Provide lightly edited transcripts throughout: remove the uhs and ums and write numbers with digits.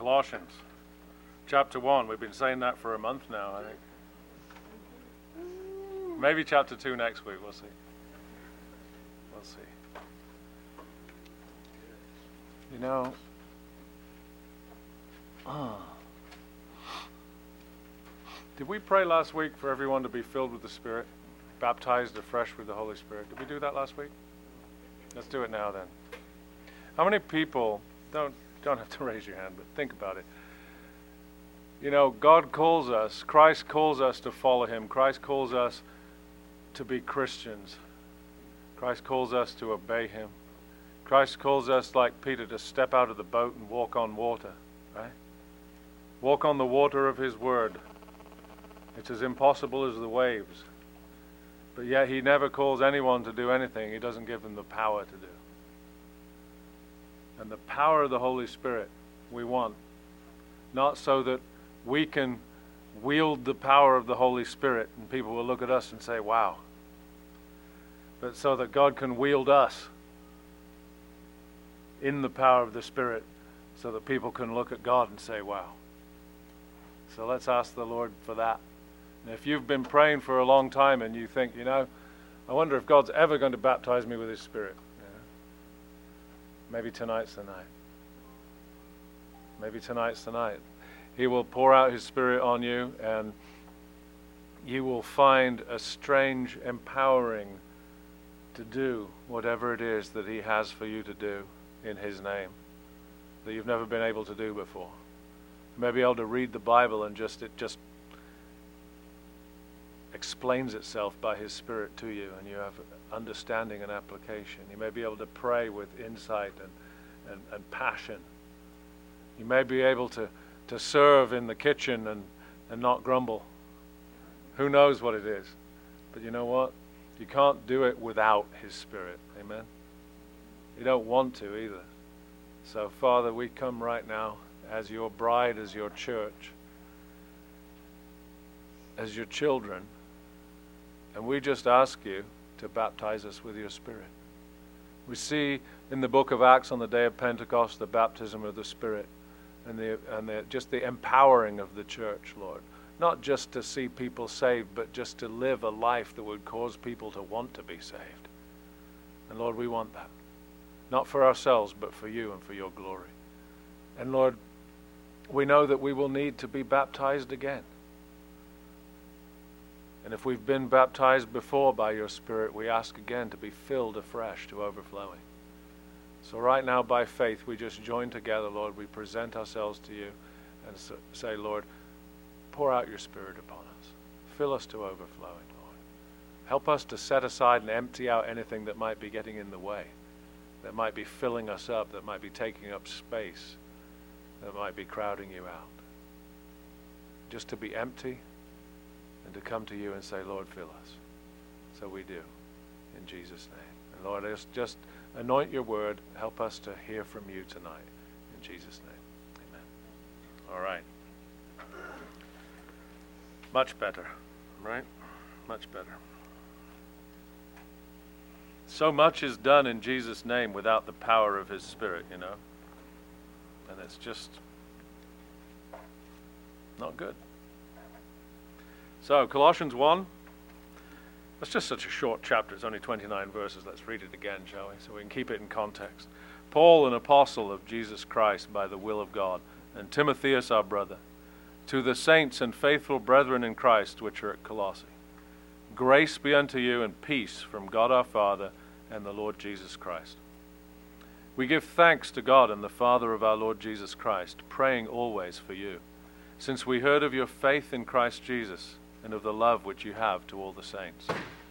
Colossians chapter 1. We've been saying that for a month now, I think. Maybe chapter 2 next week. We'll see. We'll see. You know, did we pray last week for everyone to be filled with the Spirit, baptized afresh with the Holy Spirit? Did we do that last week? Let's do it now then. How many people, don't have to raise your hand, but think about it. You know, God calls us, Christ calls us to follow Him. Christ calls us to be Christians. Christ calls us to obey Him. Christ calls us, like Peter, to step out of the boat and walk on water, right? Walk on the water of His Word. It's as impossible as the waves. But yet He never calls anyone to do anything He doesn't give them the power to do. And the power of the Holy Spirit we want, not so that we can wield the power of the Holy Spirit and people will look at us and say, wow, but so that God can wield us in the power of the Spirit so that people can look at God and say, wow. So let's ask the Lord for that. And if you've been praying for a long time and you think, you know, I wonder if God's ever going to baptize me with His Spirit. You know? Maybe tonight's the night. Maybe tonight's the night. He will pour out His Spirit on you and you will find a strange empowering to do whatever it is that He has for you to do in His name that you've never been able to do before. You may be able to read the Bible and it just explains itself by His Spirit to you and you have understanding and application. You may be able to pray with insight and passion. You may be able to serve in the kitchen and not grumble. Who knows what it is? But you know what? You can't do it without His Spirit. Amen? You don't want to either. So, Father, we come right now as your bride, as your church, as your children, and we just ask you to baptize us with your Spirit. We see in the book of Acts on the day of Pentecost the baptism of the Spirit and just the empowering of the church, Lord. Not just to see people saved, but just to live a life that would cause people to want to be saved. And Lord, we want that. Not for ourselves, but for you and for your glory. And Lord, we know that we will need to be baptized again. And if we've been baptized before by your Spirit, we ask again to be filled afresh to overflowing. So right now, by faith, we just join together, Lord. We present ourselves to you and say, Lord, pour out your Spirit upon us. Fill us to overflowing, Lord. Help us to set aside and empty out anything that might be getting in the way, that might be filling us up, that might be taking up space, that might be crowding you out. Just to be empty and to come to you and say, Lord, fill us. So we do, in Jesus' name. And Lord, just anoint your word. Help us to hear from you tonight. In Jesus' name, amen. All right. Much better, right? Much better. So much is done in Jesus' name without the power of His Spirit, you know. And it's just not good. So, Colossians 1. That's just such a short chapter. It's only 29 verses. Let's read it again, shall we? So we can keep it in context. Paul, an apostle of Jesus Christ by the will of God, and Timotheus, our brother, to the saints and faithful brethren in Christ which are at Colossae. Grace be unto you and peace from God our Father and the Lord Jesus Christ. We give thanks to God and the Father of our Lord Jesus Christ, praying always for you, since we heard of your faith in Christ Jesus and of the love which you have to all the saints.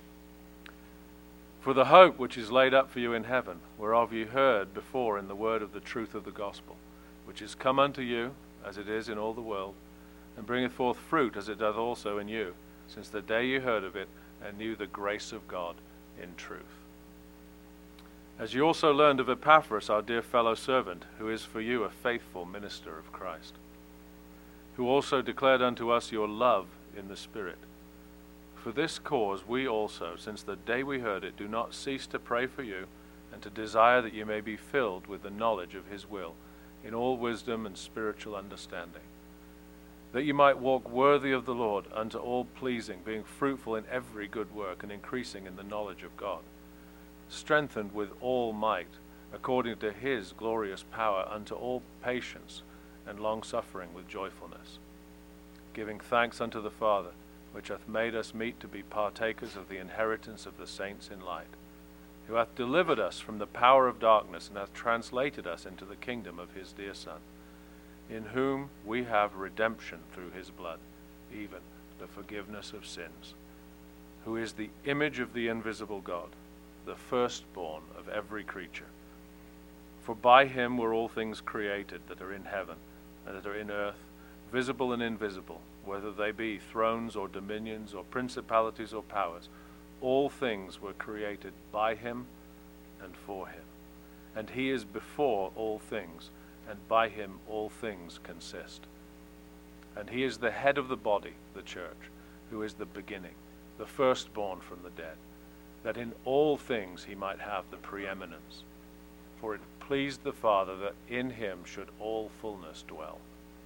For the hope which is laid up for you in heaven, whereof you heard before in the word of the truth of the gospel, which is come unto you, as it is in all the world, and bringeth forth fruit as it doth also in you, since the day you heard of it and knew the grace of God in truth. As you also learned of Epaphras, our dear fellow servant, who is for you a faithful minister of Christ, who also declared unto us your love in the Spirit. For this cause we also, since the day we heard it, do not cease to pray for you, and to desire that you may be filled with the knowledge of His will, in all wisdom and spiritual understanding, that you might walk worthy of the Lord unto all pleasing, being fruitful in every good work and increasing in the knowledge of God, strengthened with all might, according to his glorious power, unto all patience and long-suffering with joyfulness, giving thanks unto the Father, which hath made us meet to be partakers of the inheritance of the saints in light, who hath delivered us from the power of darkness, and hath translated us into the kingdom of his dear Son, in whom we have redemption through his blood, even the forgiveness of sins, who is the image of the invisible God, the firstborn of every creature. For by him were all things created that are in heaven and that are in earth, visible and invisible, whether they be thrones or dominions or principalities or powers. All things were created by him and for him. And he is before all things, and by him all things consist. And he is the head of the body, the church, who is the beginning, the firstborn from the dead, that in all things he might have the preeminence. For it pleased the Father that in him should all fullness dwell.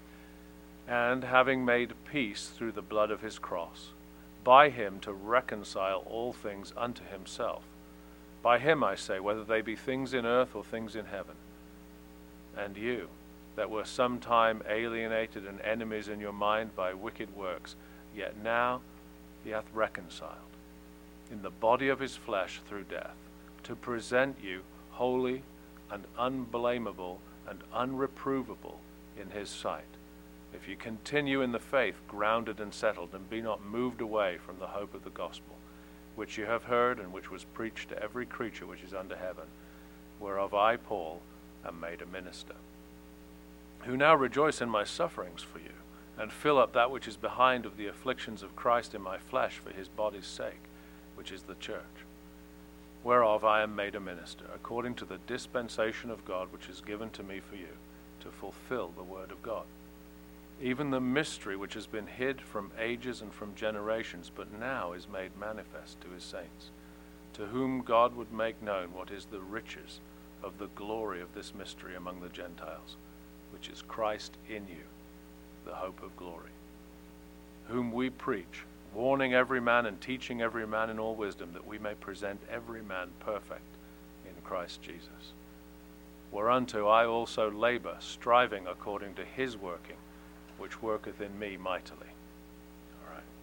And having made peace through the blood of his cross, by him to reconcile all things unto himself. By him, I say, whether they be things in earth or things in heaven. And you, that were sometime alienated and enemies in your mind by wicked works, yet now he hath reconciled in the body of his flesh through death, to present you holy and unblameable and unreprovable in his sight, if you continue in the faith, grounded and settled, and be not moved away from the hope of the gospel, which you have heard, and which was preached to every creature which is under heaven, whereof I, Paul, am made a minister, who now rejoice in my sufferings for you, and fill up that which is behind of the afflictions of Christ in my flesh for his body's sake, which is the church, whereof I am made a minister, according to the dispensation of God which is given to me for you, to fulfill the word of God, even the mystery which has been hid from ages and from generations, but now is made manifest to his saints, to whom God would make known what is the riches of the glory of this mystery among the Gentiles, which is Christ in you, the hope of glory, whom we preach, warning every man and teaching every man in all wisdom, that we may present every man perfect in Christ Jesus. Whereunto I also labor, striving according to his working, which worketh in me mightily. All right.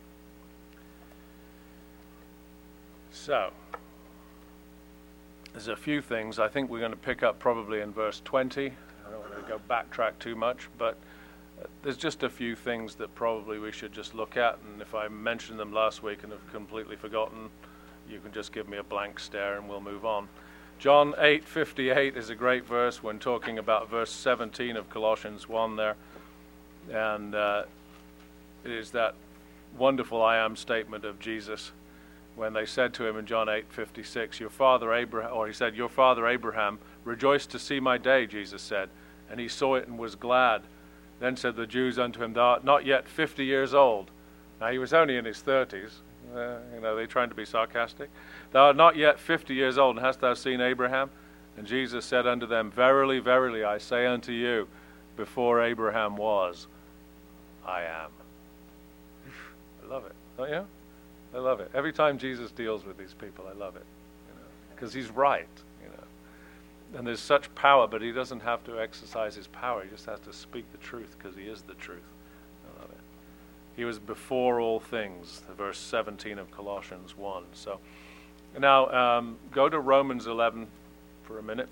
So, there's a few things I think we're going to pick up probably in verse 20. I don't want to go backtrack too much, but there's just a few things that probably we should just look at, and if I mentioned them last week and have completely forgotten, you can just give me a blank stare and we'll move on. John 8:58 is a great verse when talking about verse 17 of Colossians 1 there. And it is that wonderful I am statement of Jesus when they said to him in John 8:56, your father Abraham, or he said, your father Abraham rejoiced to see my day, Jesus said, and he saw it and was glad. Then said the Jews unto him, thou art not yet 50 years old. Now he was only in his 30s. They're trying to be sarcastic. Thou art not yet 50 years old, and hast thou seen Abraham? And Jesus said unto them, verily, verily, I say unto you, before Abraham was, I am. I love it, don't you? I love it. Every time Jesus deals with these people, I love it, because he's right, And there's such power, but he doesn't have to exercise his power. He just has to speak the truth, because he is the truth. I love it. He was before all things, verse 17 of Colossians 1. So now go to Romans 11 for a minute.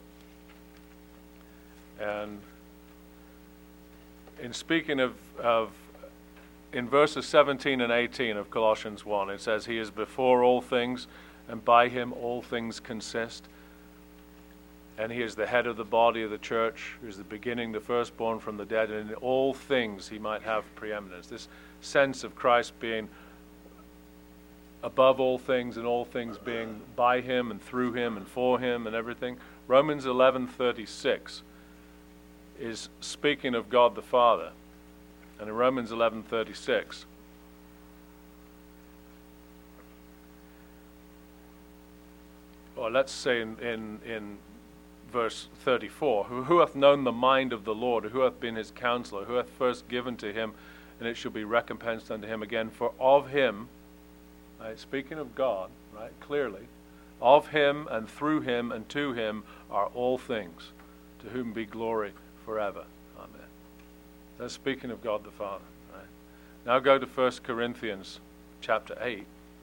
And in speaking of in verses 17 and 18 of Colossians 1, it says, he is before all things, and by him all things consist. And he is the head of the body of the church, who is the beginning, the firstborn from the dead, and in all things he might have preeminence. This sense of Christ being above all things, and all things being by him and through him and for him and everything. Romans 11:36 is speaking of God the Father. And in Romans 11:36, or let's say in verse 34, who hath known the mind of the Lord, who hath been his counselor, who hath first given to him, and it shall be recompensed unto him again. For of him, right, speaking of God, right, clearly, of him and through him and to him are all things, to whom be glory forever. Amen. That's speaking of God the Father. Right? Now go to 1 Corinthians chapter 8.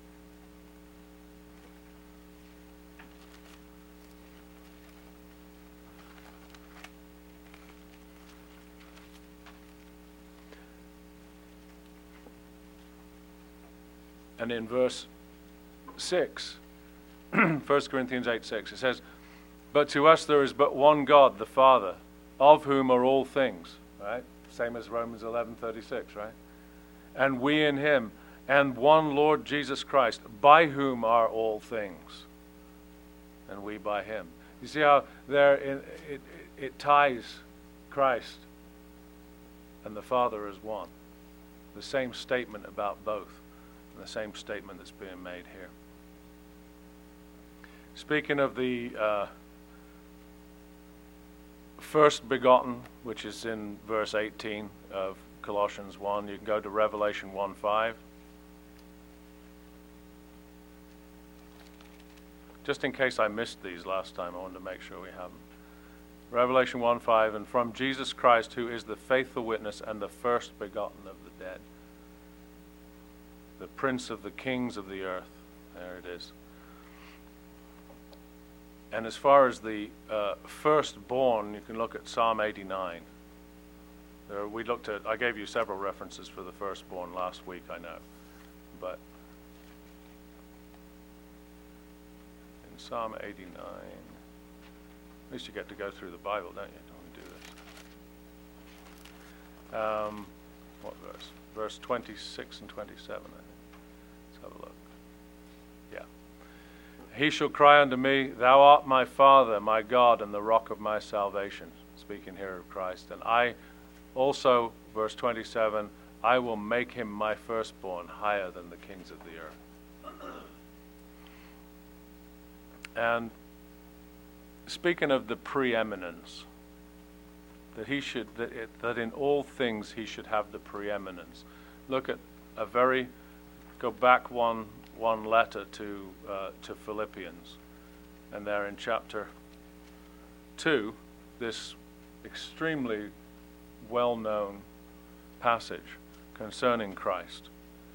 And in verse 6, 1 Corinthians 8:6, it says, "But to us there is but one God, the Father, of whom are all things." Right? Same as Romans 11:36, right? "And we in him, and one Lord Jesus Christ, by whom are all things, and we by him." You see how there it ties Christ and the Father as one. The same statement about both. The same statement that's being made here. Speaking of the first begotten, which is in verse 18 of Colossians 1, you can go to Revelation 1:5. Just in case I missed these last time, I wanted to make sure we have them. Revelation 1:5, "And from Jesus Christ, who is the faithful witness and the first begotten of the dead, the Prince of the kings of the earth." There it is. And as far as the firstborn, you can look at Psalm 89. I gave you several references for the firstborn last week, I know. But in Psalm 89, at least you get to go through the Bible, don't you, when you do this? What verse? Verse 26 and 27, I think. Let's have a look. Yeah. "He shall cry unto me, Thou art my Father, my God, and the rock of my salvation." Speaking here of Christ. "And I also," verse 27, "I will make him my firstborn higher than the kings of the earth." And speaking of the preeminence, that in all things he should have the preeminence. Look at go back one letter to Philippians, and there in chapter 2, this extremely well-known passage concerning Christ,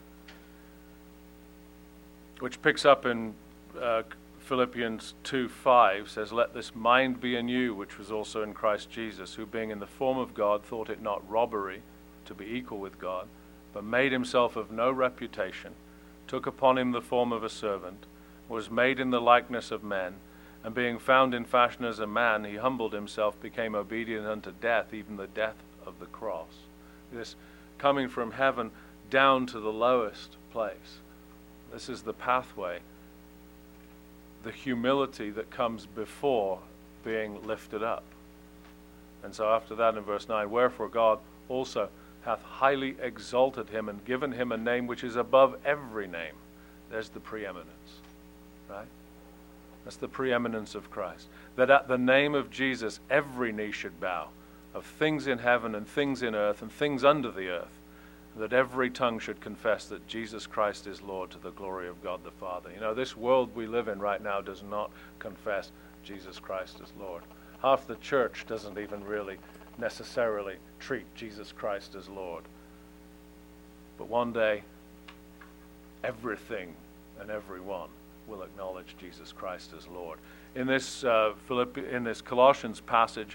which picks up in Philippians 2:5, says, "Let this mind be in you, which was also in Christ Jesus, who being in the form of God thought it not robbery to be equal with God, but made himself of no reputation, took upon him the form of a servant, was made in the likeness of men, and being found in fashion as a man, he humbled himself, became obedient unto death, even the death of the cross." This coming from heaven down to the lowest place. This is the pathway, the humility that comes before being lifted up. And so after that in verse 9, "Wherefore God also hath highly exalted him and given him a name which is above every name." There's the preeminence, right? That's the preeminence of Christ. That at the name of Jesus every knee should bow, of things in heaven and things in earth and things under the earth, that every tongue should confess that Jesus Christ is Lord, to the glory of God the Father. You know, this world we live in right now does not confess Jesus Christ as Lord. Half the church doesn't even really necessarily treat Jesus Christ as Lord. But one day, everything and everyone will acknowledge Jesus Christ as Lord. In this Colossians passage,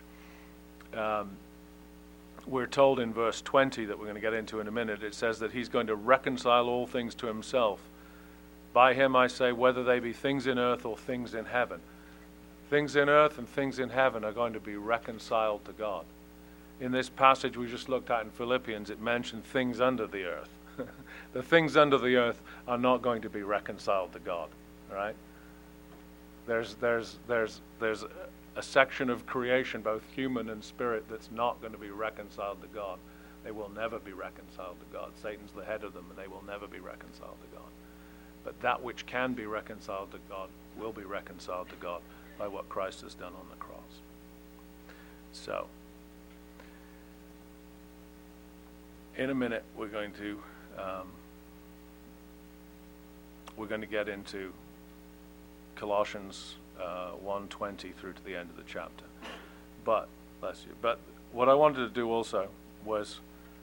we're told in verse 20 that we're going to get into in a minute, it says that he's going to reconcile all things to himself. "By him I say, whether they be things in earth or things in heaven." Things in earth and things in heaven are going to be reconciled to God. In this passage we just looked at in Philippians, it mentioned things under the earth. The things under the earth are not going to be reconciled to God, right? There's a section of creation, both human and spirit, that's not going to be reconciled to God. They will never be reconciled to God. Satan's the head of them, and they will never be reconciled to God. But that which can be reconciled to God will be reconciled to God by what Christ has done on the cross. So, in a minute, we're going to get into Colossians 1:20 through to the end of the chapter. But, bless you. But what I wanted to do also was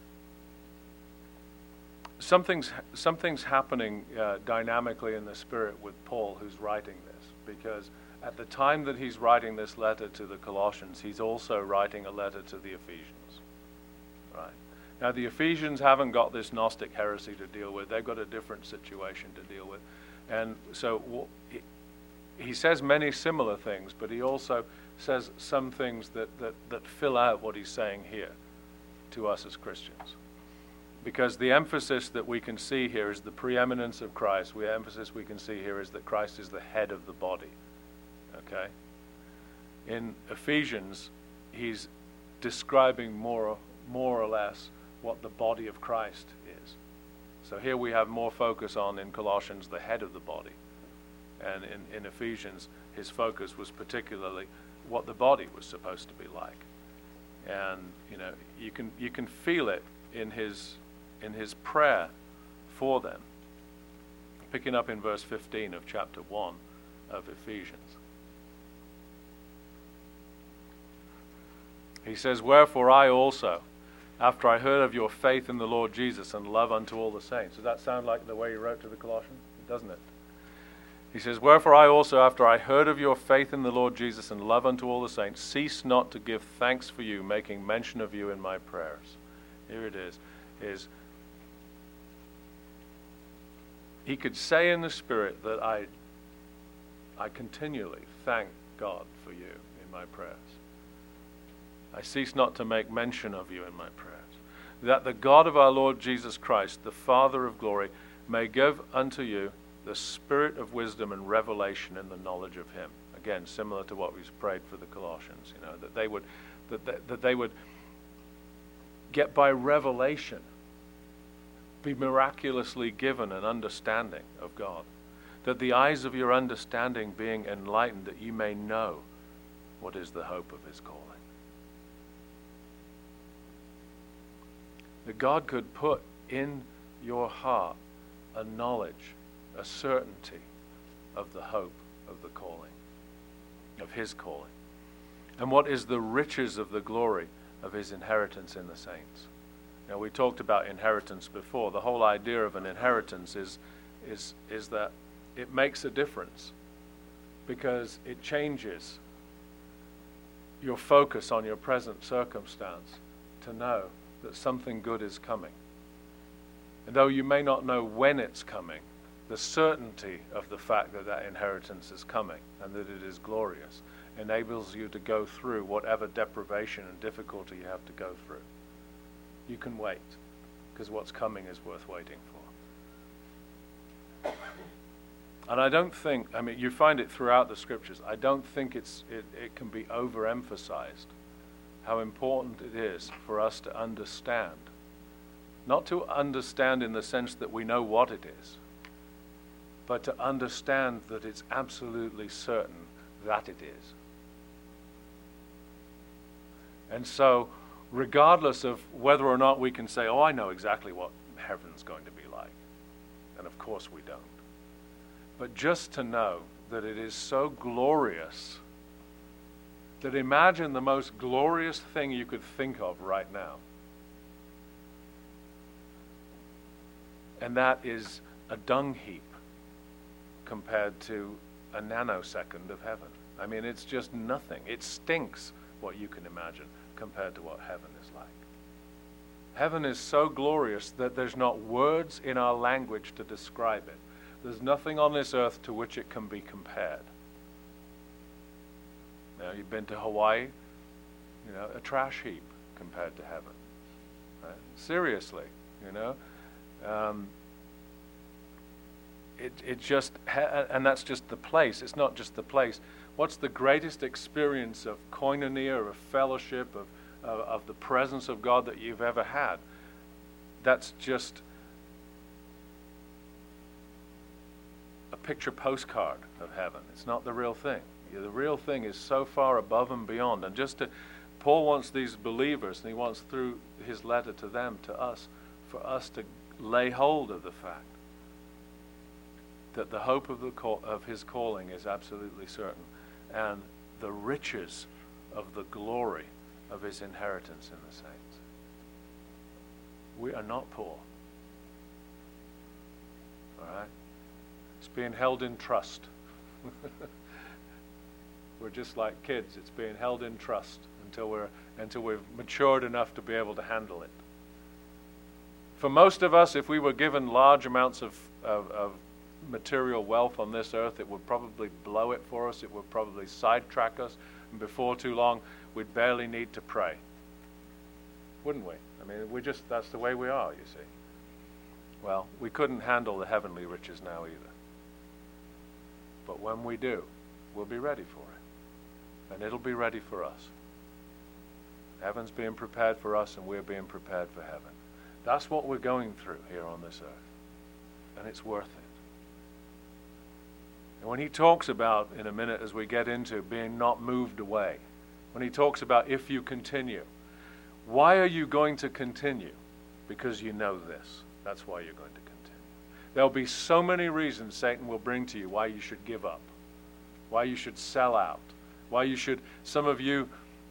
something's happening dynamically in the Spirit with Paul, who's writing this, because at the time that he's writing this letter to the Colossians, he's also writing a letter to the Ephesians. Right? Now, the Ephesians haven't got this Gnostic heresy to deal with. They've got a different situation to deal with. And so he says many similar things, but he also says some things that fill out what he's saying here to us as Christians. Because the emphasis that we can see here is the preeminence of Christ. The emphasis we can see here is that Christ is the head of the body. Okay? In Ephesians, he's describing more or less what the body of Christ is. So here we have more focus on, in Colossians, the head of the body. And in Ephesians, his focus was particularly what the body was supposed to be like. And you can feel it in his prayer for them. Picking up in verse 15 of chapter 1 of Ephesians. He says, "Wherefore I also, after I heard of your faith in the Lord Jesus and love unto all the saints." Does that sound like the way he wrote to the Colossians? Doesn't it? He says, "Wherefore I also, after I heard of your faith in the Lord Jesus and love unto all the saints, cease not to give thanks for you, making mention of you in my prayers." Here it is he could say in the Spirit that I continually thank God for you in my prayers. I cease not to make mention of you in my prayers. That the God of our Lord Jesus Christ, the Father of glory, may give unto you the spirit of wisdom and revelation in the knowledge of him. Again, similar to what we've prayed for the Colossians, that they would get by revelation, be miraculously given an understanding of God. That the eyes of your understanding being enlightened, that you may know what is the hope of his calling. That God could put in your heart a knowledge, a certainty of the hope of the calling, of his calling. And what is the riches of the glory of his inheritance in the saints. Now, we talked about inheritance before. The whole idea of an inheritance is that it makes a difference because it changes your focus on your present circumstance to know that something good is coming. And though you may not know when it's coming, the certainty of the fact that that inheritance is coming and that it is glorious enables you to go through whatever deprivation and difficulty you have to go through. You can wait, because what's coming is worth waiting for. And I don't think, you find it throughout the scriptures, I don't think it can be overemphasized how important it is for us to understand. Not to understand in the sense that we know what it is, but to understand that it's absolutely certain that it is. And so, regardless of whether or not we can say, oh, I know exactly what heaven's going to be like, and of course we don't, but just to know that it is so glorious that imagine the most glorious thing you could think of right now. And that is a dung heap compared to a nanosecond of heaven. It's just nothing. It stinks what you can imagine compared to what heaven is like. Heaven is so glorious that there's not words in our language to describe it. There's nothing on this earth to which it can be compared. Now, you've been to Hawaii, a trash heap compared to heaven. Right? Seriously, it just, and that's just the place. It's not just the place. What's the greatest experience of koinonia, of fellowship, of the presence of God that you've ever had? That's just a picture postcard of heaven. It's not the real thing. The real thing is so far above and beyond. And just to Paul wants these believers, and he wants through his letter to them, to us, for us to lay hold of the fact that the hope of his calling is absolutely certain, and the riches of the glory of his inheritance in the saints. We are not poor. All right? It's being held in trust. We're just like kids. It's being held in trust until we've matured enough to be able to handle it. For most of us, if we were given large amounts of material wealth on this earth, it would probably blow it for us. It would probably sidetrack us. And before too long, we'd barely need to pray. Wouldn't we? I mean, that's the way we are, you see. Well, we couldn't handle the heavenly riches now either. But when we do, we'll be ready for it. And it'll be ready for us. Heaven's being prepared for us, and we're being prepared for heaven. That's what we're going through here on this earth. And it's worth it. And when he talks about, in a minute as we get into being not moved away, when he talks about if you continue, why are you going to continue? Because you know this. That's why you're going to continue. There'll be so many reasons Satan will bring to you why you should give up, why you should sell out, why you should, some of you,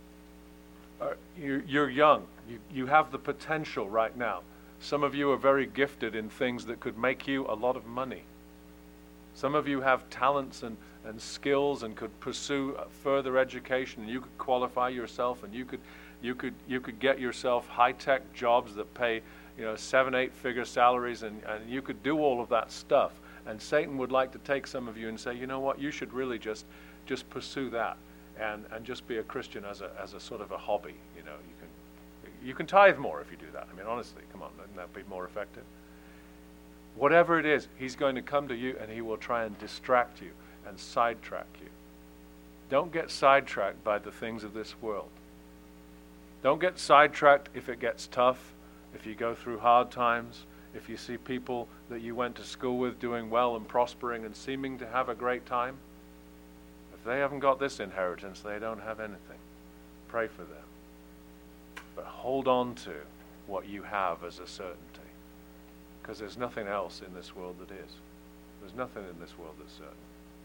you're young. You have the potential right now. Some of you are very gifted in things that could make you a lot of money. Some of you have talents and skills and could pursue further education, and you could qualify yourself, and you could get yourself high-tech jobs that pay 7-8 figure salaries, and you could do all of that stuff. And Satan would like to take some of you and say, you know what, you should really just pursue that and just be a Christian as a sort of a hobby. You can tithe more if you do that. I mean, honestly, come on, wouldn't that be more effective? Whatever it is, he's going to come to you and he will try and distract you and sidetrack you. Don't get sidetracked by the things of this world. Don't get sidetracked if it gets tough, if you go through hard times, if you see people that you went to school with doing well and prospering and seeming to have a great time. If they haven't got this inheritance, they don't have anything. Pray for them. But hold on to what you have as a certainty. Because there's nothing else in this world that is. There's nothing in this world that's certain.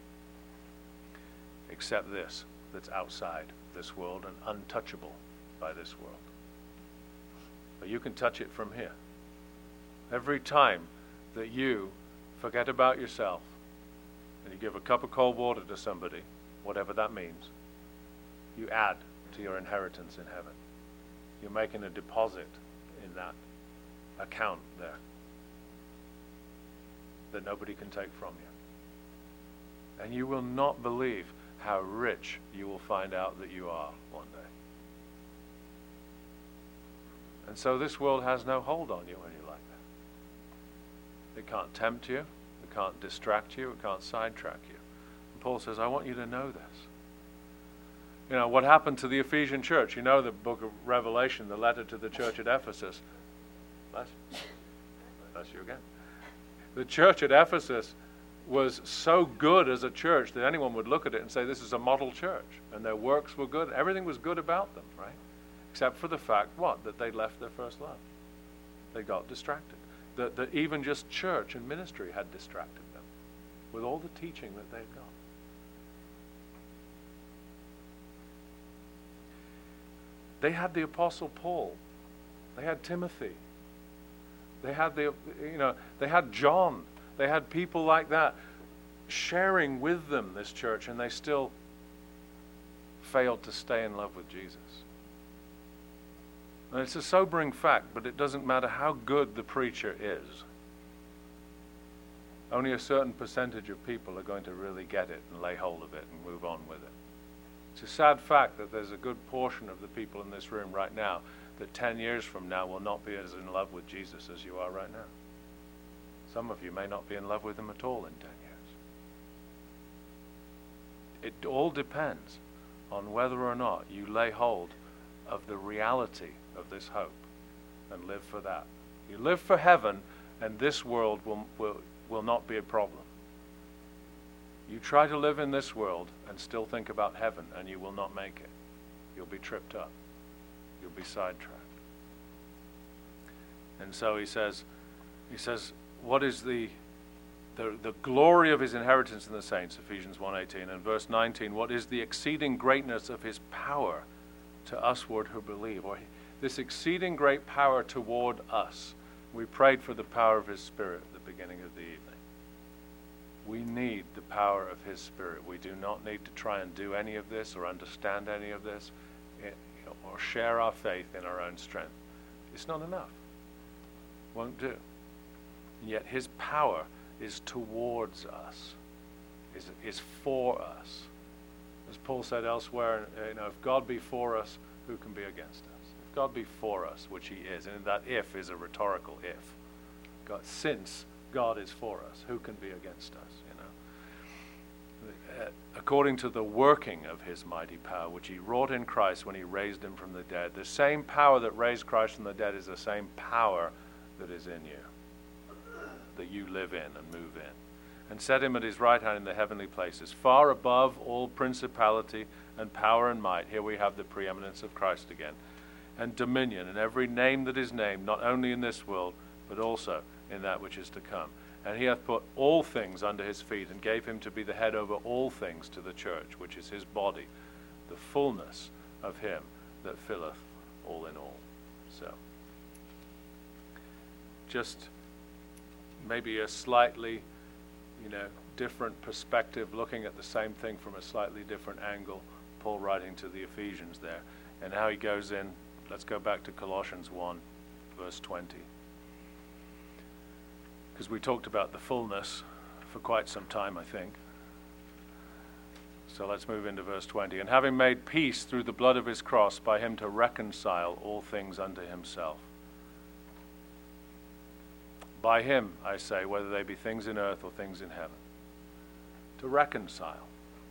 Except this, that's outside this world and untouchable by this world. But you can touch it from here. Every time that you forget about yourself and you give a cup of cold water to somebody, whatever that means, you add to your inheritance in heaven. You're making a deposit in that account there that nobody can take from you. And you will not believe how rich you will find out that you are one day. And so this world has no hold on you when you're like that. It can't tempt you. It can't distract you. It can't sidetrack you. And Paul says, I want you to know this. What happened to the Ephesian church? The book of Revelation, the letter to the church at Ephesus. Bless you again. The church at Ephesus was so good as a church that anyone would look at it and say, this is a model church. And their works were good. Everything was good about them, right? Except for the fact, that they left their first love. They got distracted. That even just church and ministry had distracted them with all the teaching that they'd got. They had the Apostle Paul. They had Timothy. They had they had John. They had people like that sharing with them this church, and they still failed to stay in love with Jesus. And it's a sobering fact, but it doesn't matter how good the preacher is. Only a certain percentage of people are going to really get it and lay hold of it and move on with it. It's a sad fact that there's a good portion of the people in this room right now that 10 years from now will not be as in love with Jesus as you are right now. Some of you may not be in love with him at all in 10 years. It all depends on whether or not you lay hold of the reality of this hope and live for that. You live for heaven, and this world will not be a problem. You try to live in this world and still think about heaven, and you will not make it. You'll be tripped up. you'll be sidetracked. And so he says, what is the glory of his inheritance in the saints, Ephesians 1:18, and verse 19, what is the exceeding greatness of his power to usward who believe, or this exceeding great power toward us. We prayed for the power of his Spirit at the beginning of the evening. We need the power of his Spirit. We do not need to try and do any of this or understand any of this, or share our faith in our own strength. It's not enough. Won't do. And yet his power is towards us, is for us. As Paul said elsewhere, if God be for us, who can be against us? If God be for us, which he is, and that if is a rhetorical if. Since God is for us, who can be against us? According to the working of his mighty power, which he wrought in Christ when he raised him from the dead. The same power that raised Christ from the dead is the same power that is in you, that you live in and move in. And set him at his right hand in the heavenly places, far above all principality and power and might. Here we have the preeminence of Christ again. And dominion, and every name that is named, not only in this world, but also in that which is to come. And he hath put all things under his feet, and gave him to be the head over all things to the church, which is his body, the fullness of him that filleth all in all. So, just maybe a slightly, different perspective, looking at the same thing from a slightly different angle. Paul writing to the Ephesians there, and how he goes in. Let's go back to Colossians 1, verse 20. Because we talked about the fullness for quite some time, I think. So let's move into verse 20. And having made peace through the blood of his cross, by him to reconcile all things unto himself. By him, I say, whether they be things in earth or things in heaven. To reconcile.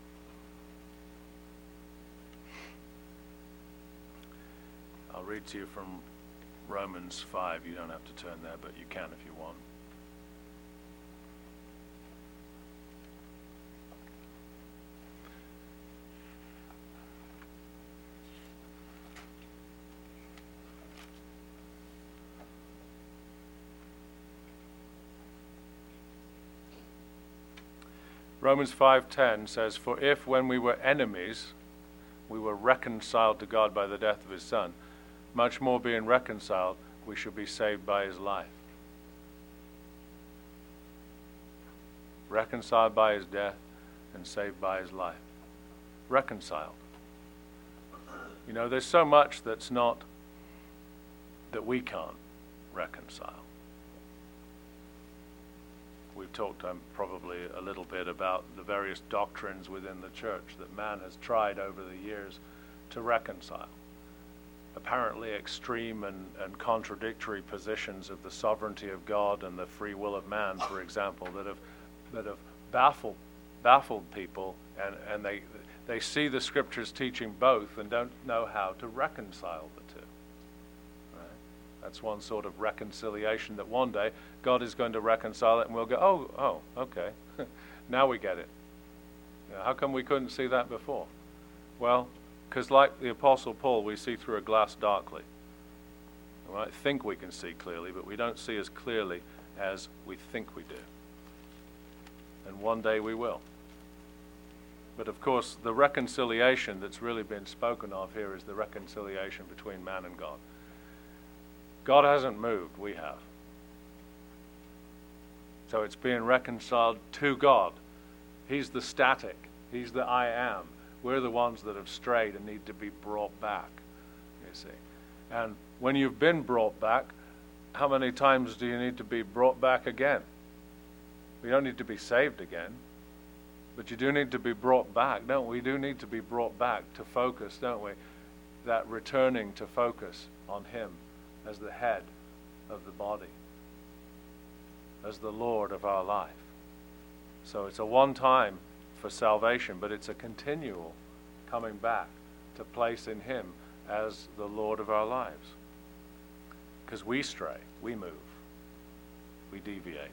I'll read to you from Romans 5. You don't have to turn there, but you can if you want. Romans 5:10 says, for if when we were enemies, we were reconciled to God by the death of his Son, much more being reconciled, we shall be saved by his life. Reconciled by his death and saved by his life. Reconciled. There's so much that we can't reconcile. We've talked probably a little bit about the various doctrines within the church that man has tried over the years to reconcile. Apparently extreme and contradictory positions of the sovereignty of God and the free will of man, for example, that have baffled people, and they see the scriptures teaching both and don't know how to reconcile the two. That's one sort of reconciliation, that one day God is going to reconcile it and we'll go, oh, okay, now we get it. How come we couldn't see that before? Well, because like the Apostle Paul, we see through a glass darkly. We might think we can see clearly, but we don't see as clearly as we think we do. And one day we will. But of course, the reconciliation that's really been spoken of here is the reconciliation between man and God. God hasn't moved, we have. So it's being reconciled to God. He's the static. He's the I am. We're the ones that have strayed and need to be brought back, you see. And when you've been brought back, how many times do you need to be brought back again? We don't need to be saved again, but you do need to be brought back, don't we? We do need to be brought back to focus, don't we? That returning to focus on him as the head of the body, as the Lord of our life. So it's a one-time for salvation, but it's a continual coming back to place in him as the Lord of our lives. Because we stray, we move, we deviate.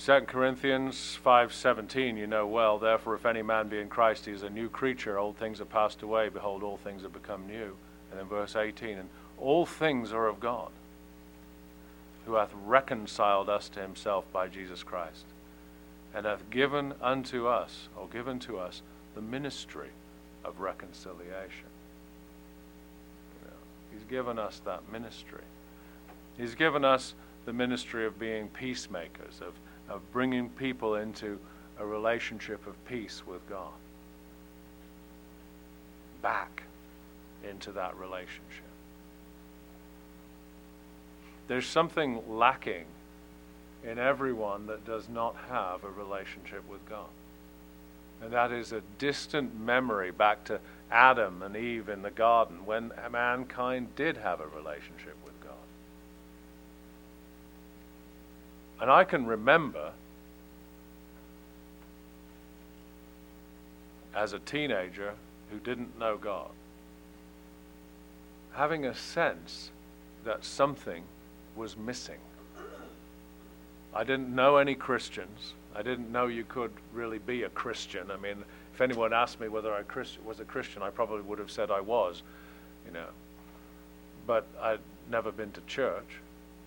2 Corinthians 5:17, you know well, therefore if any man be in Christ, he is a new creature. Old things are passed away. Behold, all things have become new. And then verse 18, and all things are of God, who hath reconciled us to himself by Jesus Christ, and hath given unto us, or given to us, the ministry of reconciliation. He's given us that ministry. He's given us the ministry of being peacemakers, of bringing people into a relationship of peace with God. Back into that relationship. There's something lacking in everyone that does not have a relationship with God. And that is a distant memory back to Adam and Eve in the garden when mankind did have a relationship with God. And I can remember as a teenager who didn't know God having a sense that something was missing. I didn't know any Christians. I didn't know you could really be a Christian. I mean, if anyone asked me whether I was a Christian, I probably would have said I was, But I'd never been to church.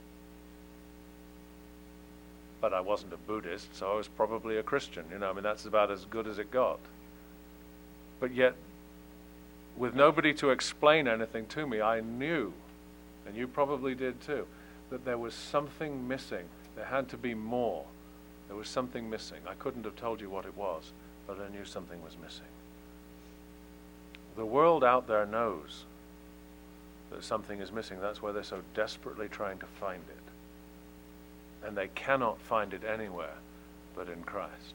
But I wasn't a Buddhist, so I was probably a Christian. That's about as good as it got. But yet, with nobody to explain anything to me, I knew, and you probably did too, that there was something missing. There had to be more. There was something missing. I couldn't have told you what it was, but I knew something was missing. The world out there knows that something is missing. That's why they're so desperately trying to find it. And they cannot find it anywhere but in Christ.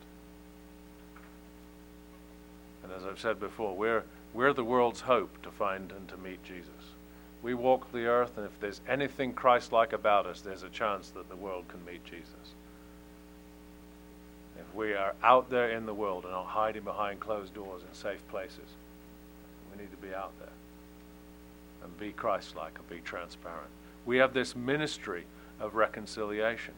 And as I've said before, we're the world's hope to find and to meet Jesus. We walk the earth, and if there's anything Christ-like about us, there's a chance that the world can meet Jesus. If we are out there in the world and not hiding behind closed doors in safe places, we need to be out there and be Christ-like and be transparent. We have this ministry of reconciliation.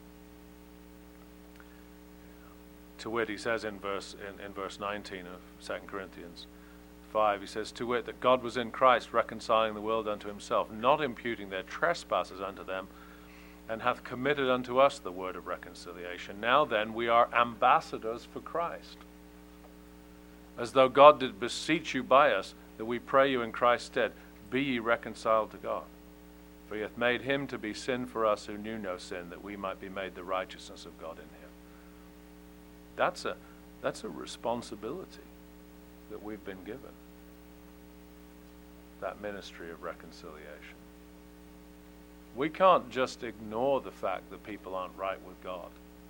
To wit, he says in verse 19 of 2 Corinthians 5, he says, to wit, that God was in Christ reconciling the world unto himself, not imputing their trespasses unto them, and hath committed unto us the word of reconciliation. Now then, we are ambassadors for Christ, as though God did beseech you by us, that we pray you in Christ's stead, be ye reconciled to God. For he hath made him to be sin for us who knew no sin, that we might be made the righteousness of God in him. That's a responsibility that we've been given. That ministry of reconciliation. We can't just ignore the fact that people aren't right with God.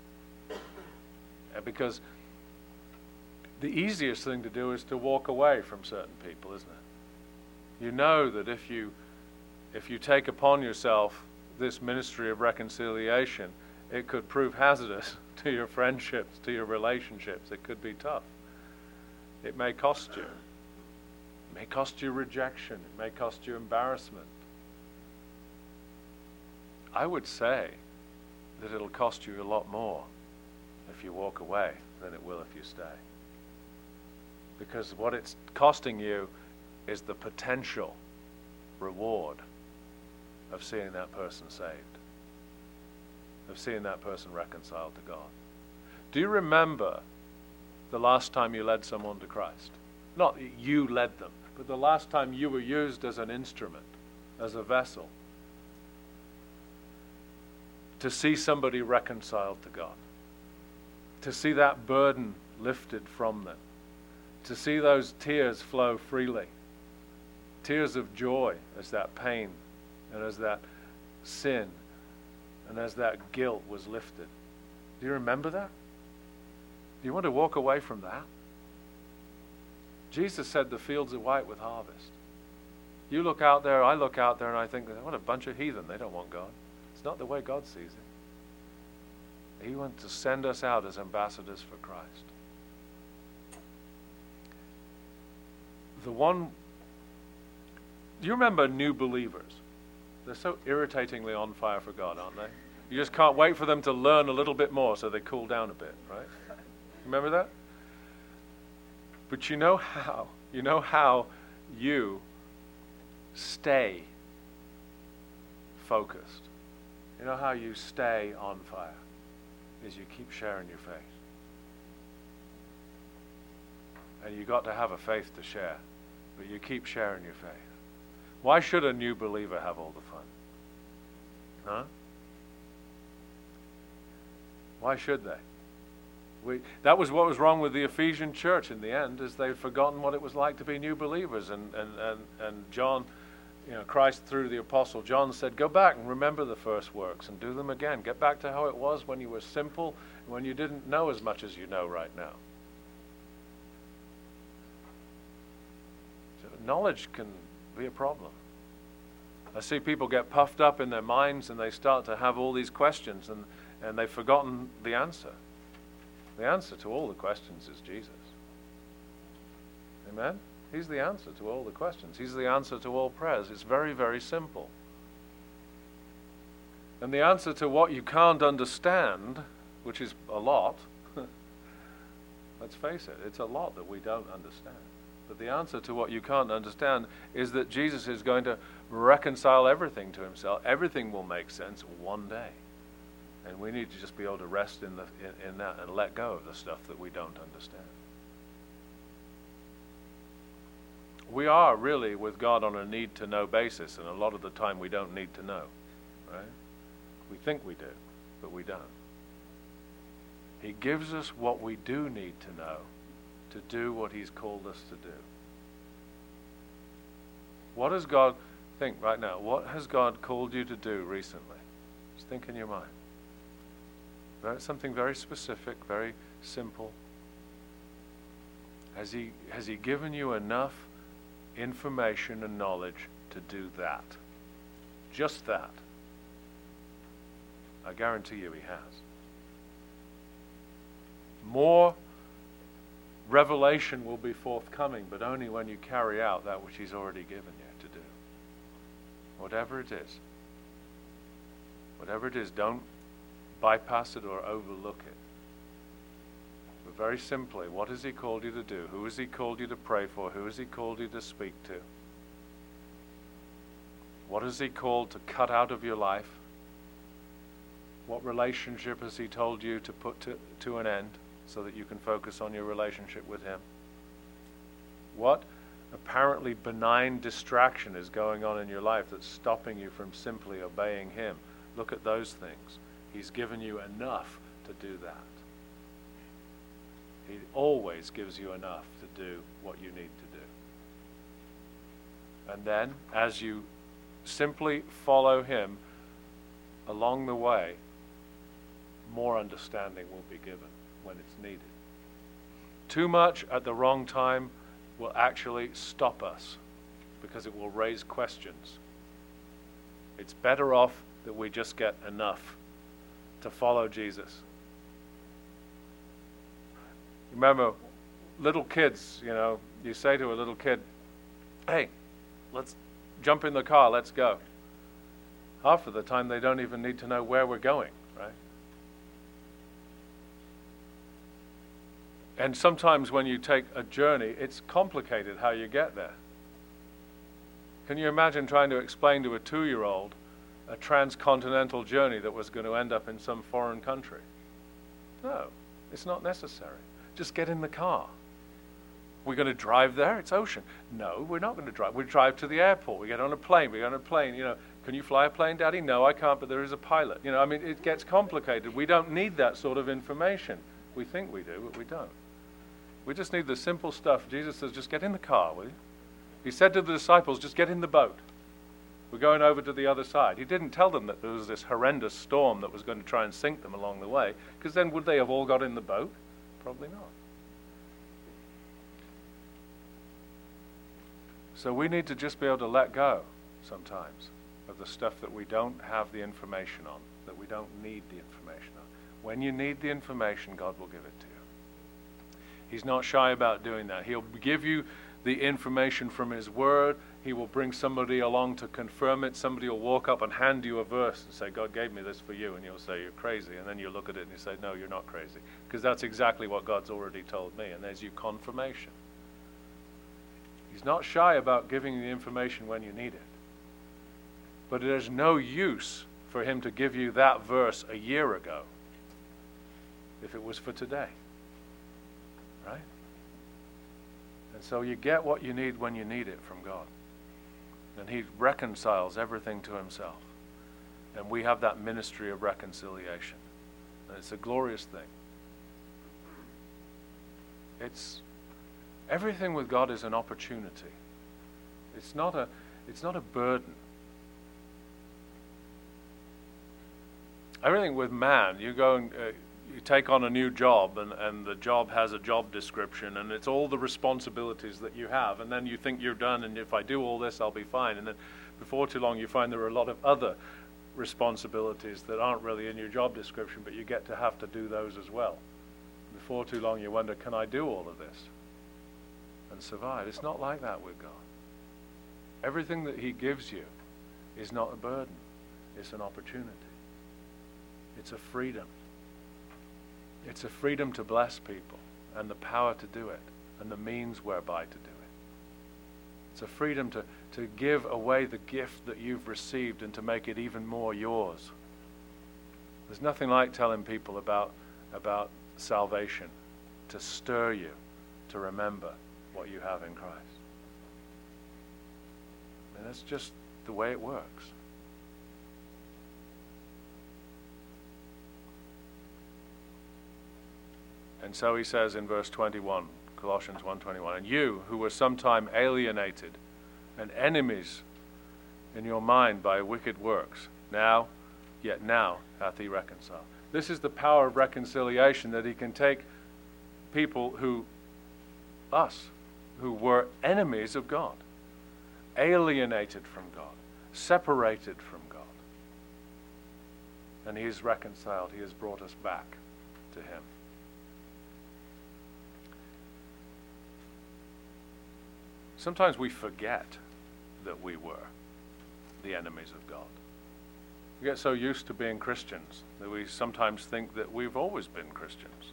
Because the easiest thing to do is to walk away from certain people, isn't it? You know that if you take upon yourself this ministry of reconciliation, it could prove hazardous to your friendships, to your relationships. It could be tough. It may cost you. It may cost you rejection. It may cost you embarrassment. I would say that it'll cost you a lot more if you walk away than it will if you stay. Because what it's costing you is the potential reward of seeing that person saved, of seeing that person reconciled to God. Do you remember the last time you led someone to Christ? Not you led them, but the last time you were used as an instrument, as a vessel, to see somebody reconciled to God, to see that burden lifted from them, to see those tears flow freely, tears of joy as that pain and as that sin and as that guilt was lifted. Do you remember that? Do you want to walk away from that? Jesus said the fields are white with harvest. You look out there, I look out there, and I think, what a bunch of heathen. They don't want God. It's not the way God sees it. He wants to send us out as ambassadors for Christ. Do you remember new believers? They're so irritatingly on fire for God, aren't they? You just can't wait for them to learn a little bit more so they cool down a bit, right? Remember that? But you know how you stay focused. You know how you stay on fire is you keep sharing your faith. And you got to have a faith to share, but you keep sharing your faith. Why should a new believer have all the fun? Huh? Why should they? That was what was wrong with the Ephesian church in the end, is they'd forgotten what it was like to be new believers. And John, Christ through the apostle John said, go back and remember the first works and do them again. Get back to how it was when you were simple, when you didn't know as much as you know right now. So knowledge can be a problem. I see people get puffed up in their minds and they start to have all these questions and they've forgotten the answer. The answer to all the questions is Jesus. Amen? He's the answer to all the questions. He's the answer to all prayers. It's very, very simple. And the answer to what you can't understand, which is a lot, let's face it, it's a lot that we don't understand. But the answer to what you can't understand is that Jesus is going to reconcile everything to himself. Everything will make sense one day. And we need to just be able to rest in that and let go of the stuff that we don't understand. We are really with God on a need-to-know basis, and a lot of the time we don't need to know, right? We think we do, but we don't. He gives us what we do need to know to do what he's called us to do. What does God think right now? What has God called you to do recently? Just think in your mind. Something very specific, very simple. Has he given you enough information and knowledge to do that? Just that. I guarantee you he has. More revelation will be forthcoming, but only when you carry out that which he's already given you to do. Whatever it is. Whatever it is, don't bypass it or overlook it. But very simply, what has he called you to do? Who has he called you to pray for? Who has he called you to speak to? What has he called to cut out of your life? What relationship has he told you to put to an end so that you can focus on your relationship with him? What apparently benign distraction is going on in your life that's stopping you from simply obeying him? Look at those things. He's given you enough to do that. He always gives you enough to do what you need to do. And then, as you simply follow him along the way, more understanding will be given when it's needed. Too much at the wrong time will actually stop us because it will raise questions. It's better off that we just get enough to follow Jesus. Remember, little kids, you say to a little kid, hey, let's jump in the car, let's go. Half of the time they don't even need to know where we're going, right? And sometimes when you take a journey, it's complicated how you get there. Can you imagine trying to explain to a 2-year-old a transcontinental journey that was going to end up in some foreign country? No, it's not necessary. Just get in the car. We're going to drive there? It's ocean. No, we're not going to drive. We drive to the airport. We get on a plane. We get on a plane. Can you fly a plane, Daddy? No, I can't, but there is a pilot. It gets complicated. We don't need that sort of information. We think we do, but we don't. We just need the simple stuff. Jesus says, just get in the car, will you? He said to the disciples, just get in the boat. We're going over to the other side. He didn't tell them that there was this horrendous storm that was going to try and sink them along the way, because then would they have all got in the boat? Probably not. So we need to just be able to let go sometimes of the stuff that we don't have the information on, that we don't need the information on. When you need the information, God will give it to you. He's not shy about doing that. He'll give you the information from His Word. He will bring somebody along to confirm it. Somebody will walk up and hand you a verse and say, God gave me this for you. And you'll say, you're crazy. And then you look at it and you say, no, you're not crazy. Because that's exactly what God's already told me. And there's your confirmation. He's not shy about giving you the information when you need it. But there's no use for Him to give you that verse a year ago if it was for today. Right? And so you get what you need when you need it from God. And He reconciles everything to Himself. And we have that ministry of reconciliation. And it's a glorious thing. Everything with God is an opportunity. It's not a burden. Everything with man, you go and you take on a new job, and the job has a job description, and it's all the responsibilities that you have, and then you think you're done, and if I do all this, I'll be fine. And then before too long, you find there are a lot of other responsibilities that aren't really in your job description, but you get to have to do those as well. Before too long, you wonder, can I do all of this and survive? It's not like that with God. Everything that He gives you is not a burden. It's an opportunity. It's a freedom. It's a freedom to bless people and the power to do it and the means whereby to do it. It's a freedom to give away the gift that you've received and to make it even more yours. There's nothing like telling people about salvation, to stir you to remember what you have in Christ. And that's just the way it works. And so he says in verse 21, Colossians 1:21, and you who were sometime alienated and enemies in your mind by wicked works, yet now hath He reconciled. This is the power of reconciliation, that He can take people who were enemies of God, alienated from God, separated from God, and He has reconciled. He has brought us back to Him. Sometimes we forget that we were the enemies of God. We get so used to being Christians that we sometimes think that we've always been Christians.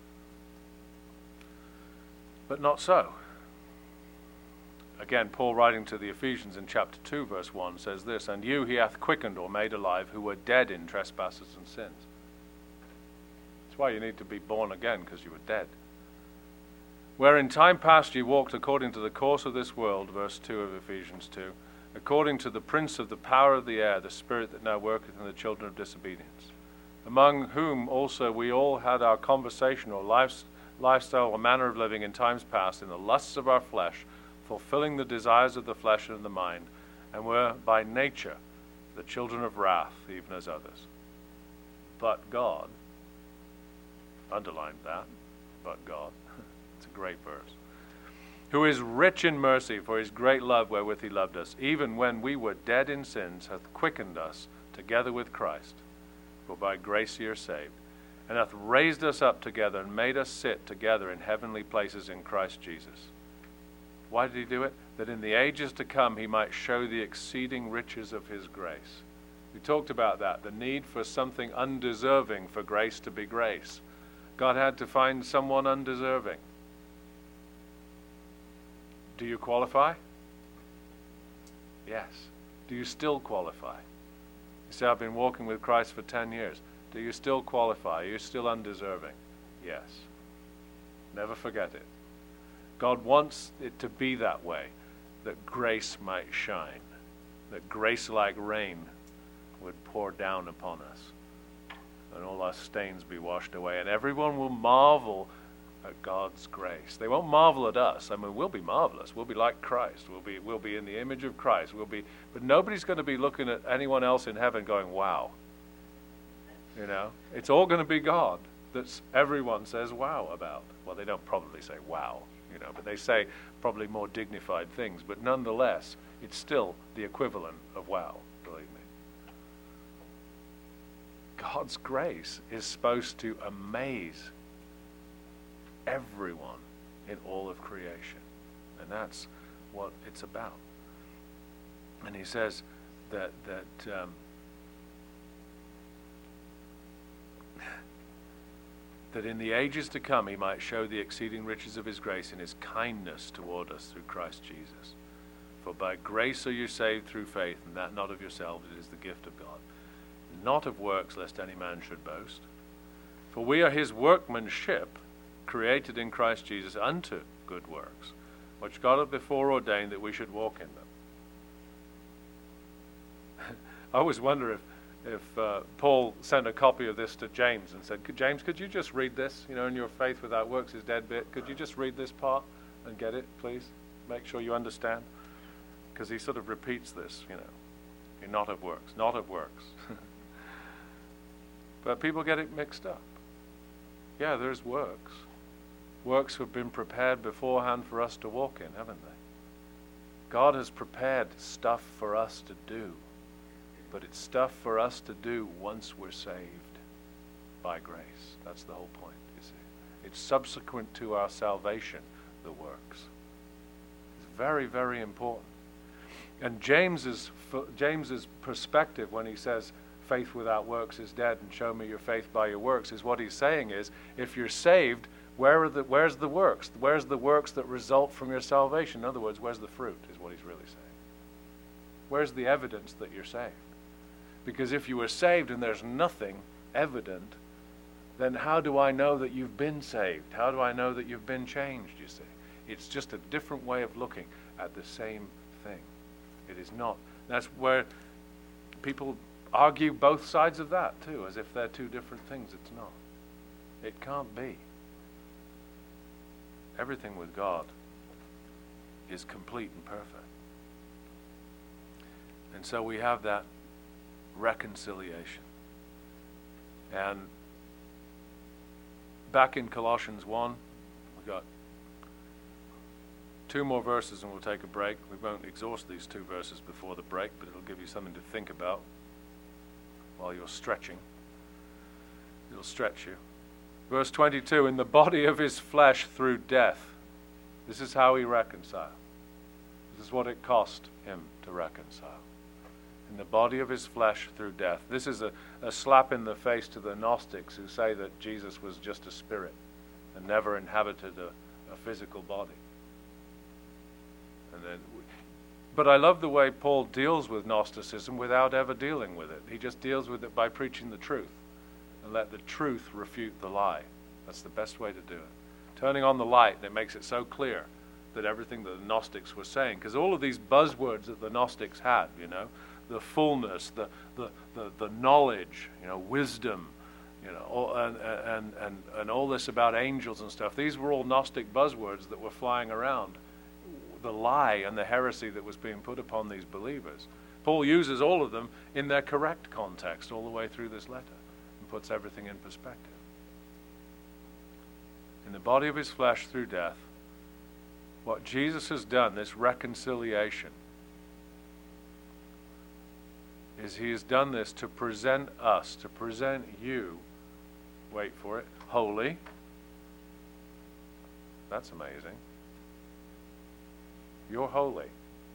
But not so. Again, Paul writing to the Ephesians in chapter 2, verse 1 says this, and you He hath quickened or made alive who were dead in trespasses and sins. That's why you need to be born again, because you were dead. Where in time past ye walked according to the course of this world, verse 2 of Ephesians 2, according to the prince of the power of the air, the spirit that now worketh in the children of disobedience, among whom also we all had our conversation or lifestyle or manner of living in times past in the lusts of our flesh, fulfilling the desires of the flesh and the mind, and were by nature the children of wrath, even as others. But God, underlined that, but God, it's a great verse, who is rich in mercy for His great love wherewith He loved us, even when we were dead in sins, hath quickened us together with Christ. For by grace ye are saved, and hath raised us up together and made us sit together in heavenly places in Christ Jesus. Why did He do it? That in the ages to come He might show the exceeding riches of His grace. We talked about that, the need for something undeserving for grace to be grace. God had to find someone undeserving. Do you qualify? Yes. Do you still qualify? You say, I've been walking with Christ for 10 years. Do you still qualify? Are you still undeserving? Yes. Never forget it. God wants it to be that way, that grace might shine, that grace like rain would pour down upon us, and all our stains be washed away, and everyone will marvel at God's grace. They won't marvel at us. I mean, we'll be marvelous. We'll be like Christ. We'll be in the image of Christ. But nobody's going to be looking at anyone else in heaven going, wow. You know, it's all going to be God that everyone says wow about. Well, they don't probably say wow, you know, but they say probably more dignified things. But nonetheless, it's still the equivalent of wow, believe me. God's grace is supposed to amaze everyone in all of creation. And that's what it's about. And he says that in the ages to come he might show the exceeding riches of his grace and his kindness toward us through Christ Jesus. For by grace are you saved through faith, and that not of yourselves, it is the gift of God. Not of works, lest any man should boast. For we are his workmanship, created in Christ Jesus unto good works, which God had before ordained that we should walk in them. I always wonder if Paul sent a copy of this to James and said, James, could you just read this? You know, in your faith without works is dead bit. Could you just read this part and get it, please? Make sure you understand. Because he sort of repeats this, you know. You're not of works, not of works. But people get it mixed up. Yeah, there's works. Works have been prepared beforehand for us to walk in, haven't they? God has prepared stuff for us to do. But it's stuff for us to do once we're saved by grace. That's the whole point, you see. It's subsequent to our salvation, the works. It's very, very important. And James's perspective when he says faith without works is dead and show me your faith by your works is what he's saying is if you're saved, where's the works? Where's the works that result from your salvation? In other words, where's the fruit is what he's really saying. Where's the evidence that you're saved? Because if you were saved and there's nothing evident, then how do I know that you've been saved? How do I know that you've been changed, you see? It's just a different way of looking at the same thing. It is not. That's where people argue both sides of that too, as if they're two different things. It's not. It can't be. Everything with God is complete and perfect. And so we have that reconciliation. And back in Colossians 1, we got 2 more verses and we'll take a break. We won't exhaust these 2 verses before the break, but it'll give you something to think about while you're stretching. It'll stretch you. Verse 22, in the body of his flesh through death. This is how he reconciled. This is what it cost him to reconcile. In the body of his flesh through death. This is a slap in the face to the Gnostics who say that Jesus was just a spirit and never inhabited a physical body. But I love the way Paul deals with Gnosticism without ever dealing with it. He just deals with it by preaching the truth and let the truth refute the lie. That's the best way to do it. Turning on the light, and it makes it so clear that everything that the Gnostics were saying, because all of these buzzwords that the Gnostics had, you know, the fullness, the knowledge, you know, wisdom, you know, and all this about angels and stuff. These were all Gnostic buzzwords that were flying around. The lie and the heresy that was being put upon these believers. Paul uses all of them in their correct context all the way through this letter and puts everything in perspective. In the body of his flesh through death, what Jesus has done, this reconciliation, is he has done this to present us, to present you, wait for it, holy. That's amazing. You're holy.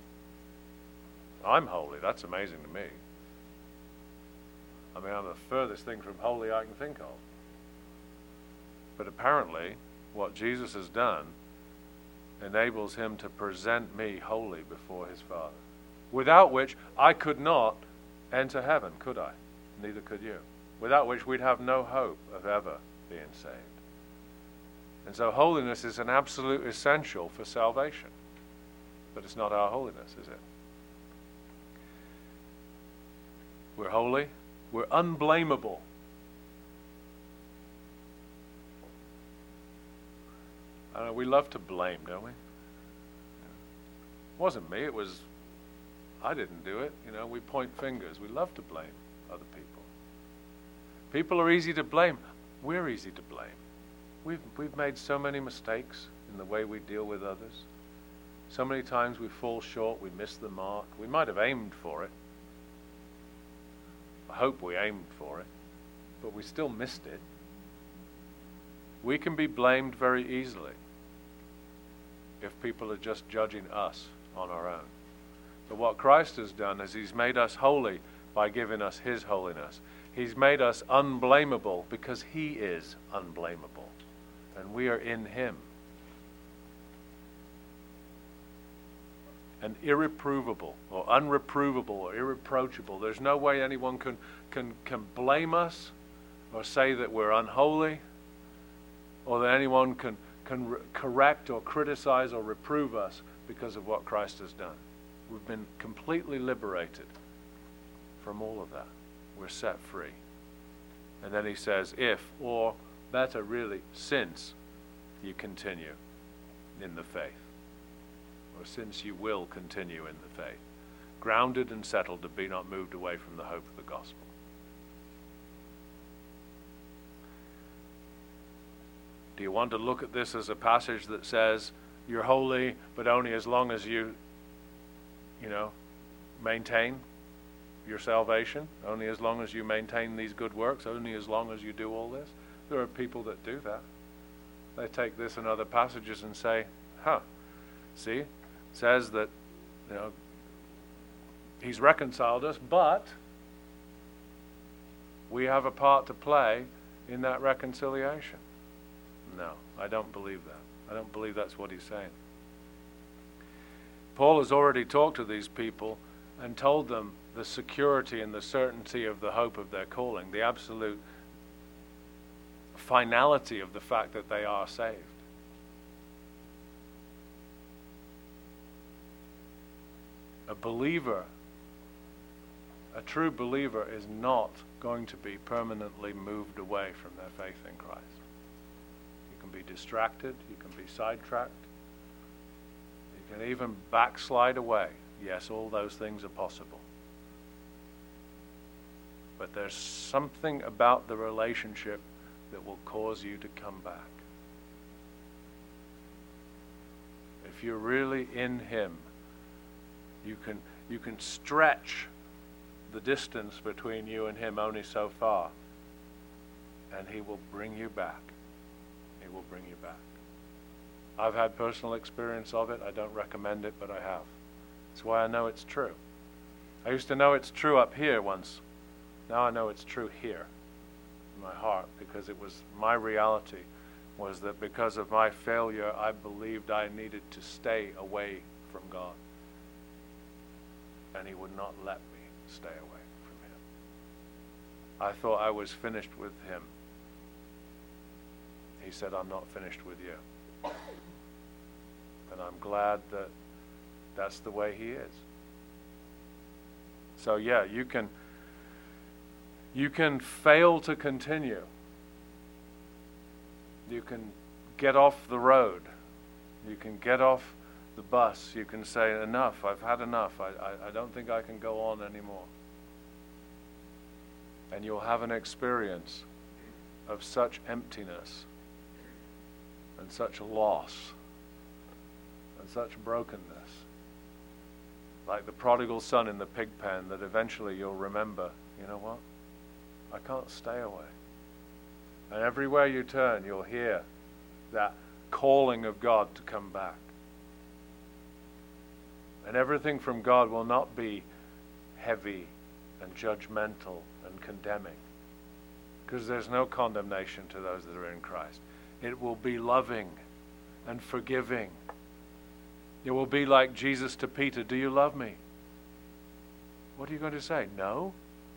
I'm holy. That's amazing to me. I mean, I'm the furthest thing from holy I can think of. But apparently, what Jesus has done enables him to present me holy before his Father, without which I could not enter heaven, could I? Neither could you. Without which we'd have no hope of ever being saved. And so holiness is an absolute essential for salvation. But it's not our holiness, is it? We're holy. We're unblameable. I know we love to blame, don't we? It wasn't me. It was, I didn't do it. You know, we point fingers. We love to blame other people. People are easy to blame. We're easy to blame. We've made so many mistakes in the way we deal with others. So many times we fall short, we miss the mark. We might have aimed for it. I hope we aimed for it, but we still missed it. We can be blamed very easily. if people are just judging us on our own. But what Christ has done is he's made us holy by giving us his holiness. He's made us unblameable because he is unblameable, and we are in him. And irreprovable or unreprovable or irreproachable. There's no way anyone can blame us or say that we're unholy, or that anyone can correct or criticize or reprove us because of what Christ has done. We've been completely liberated from all of that. We're set free. And then he says, if, or better really, since you continue in the faith. Or since you will continue in the faith, grounded and settled to be not moved away from the hope of the gospel. Do you want to look at this as a passage that says you're holy, but only as long as you maintain your salvation, only as long as you maintain these good works, only as long as you do all this? There are people that do that. They take this and other passages and say, see, says that he's reconciled us, but we have a part to play in that reconciliation. No, I don't believe that. I don't believe that's what he's saying. Paul has already talked to these people and told them the security and the certainty of the hope of their calling, the absolute finality of the fact that they are saved. A believer, a true believer, is not going to be permanently moved away from their faith in Christ. You can be distracted, you can be sidetracked, you can even backslide away. Yes, all those things are possible. But there's something about the relationship that will cause you to come back. If you're really in him, you can stretch the distance between you and him only so far, and he will bring you back. He will bring you back. I've had personal experience of it. I don't recommend it, but I have. That's why I know it's true. I used to know it's true up here once. Now I know it's true here in my heart, because it was my reality was that because of my failure, I believed I needed to stay away from God. And he would not let me stay away from him. I thought I was finished with him. He said, I'm not finished with you. And I'm glad that that's the way he is. So yeah, you can fail to continue. You can get off the road. You can get off the bus. You can say, enough, I've had enough. I don't think I can go on anymore. And you'll have an experience of such emptiness and such loss and such brokenness, like the prodigal son in the pig pen, that eventually you'll remember, you know what? I can't stay away. And everywhere you turn, you'll hear that calling of God to come back. And everything from God will not be heavy and judgmental and condemning, because there's no condemnation to those that are in Christ. It will be loving and forgiving. It will be like Jesus to Peter, do you love me? What are you going to say? No?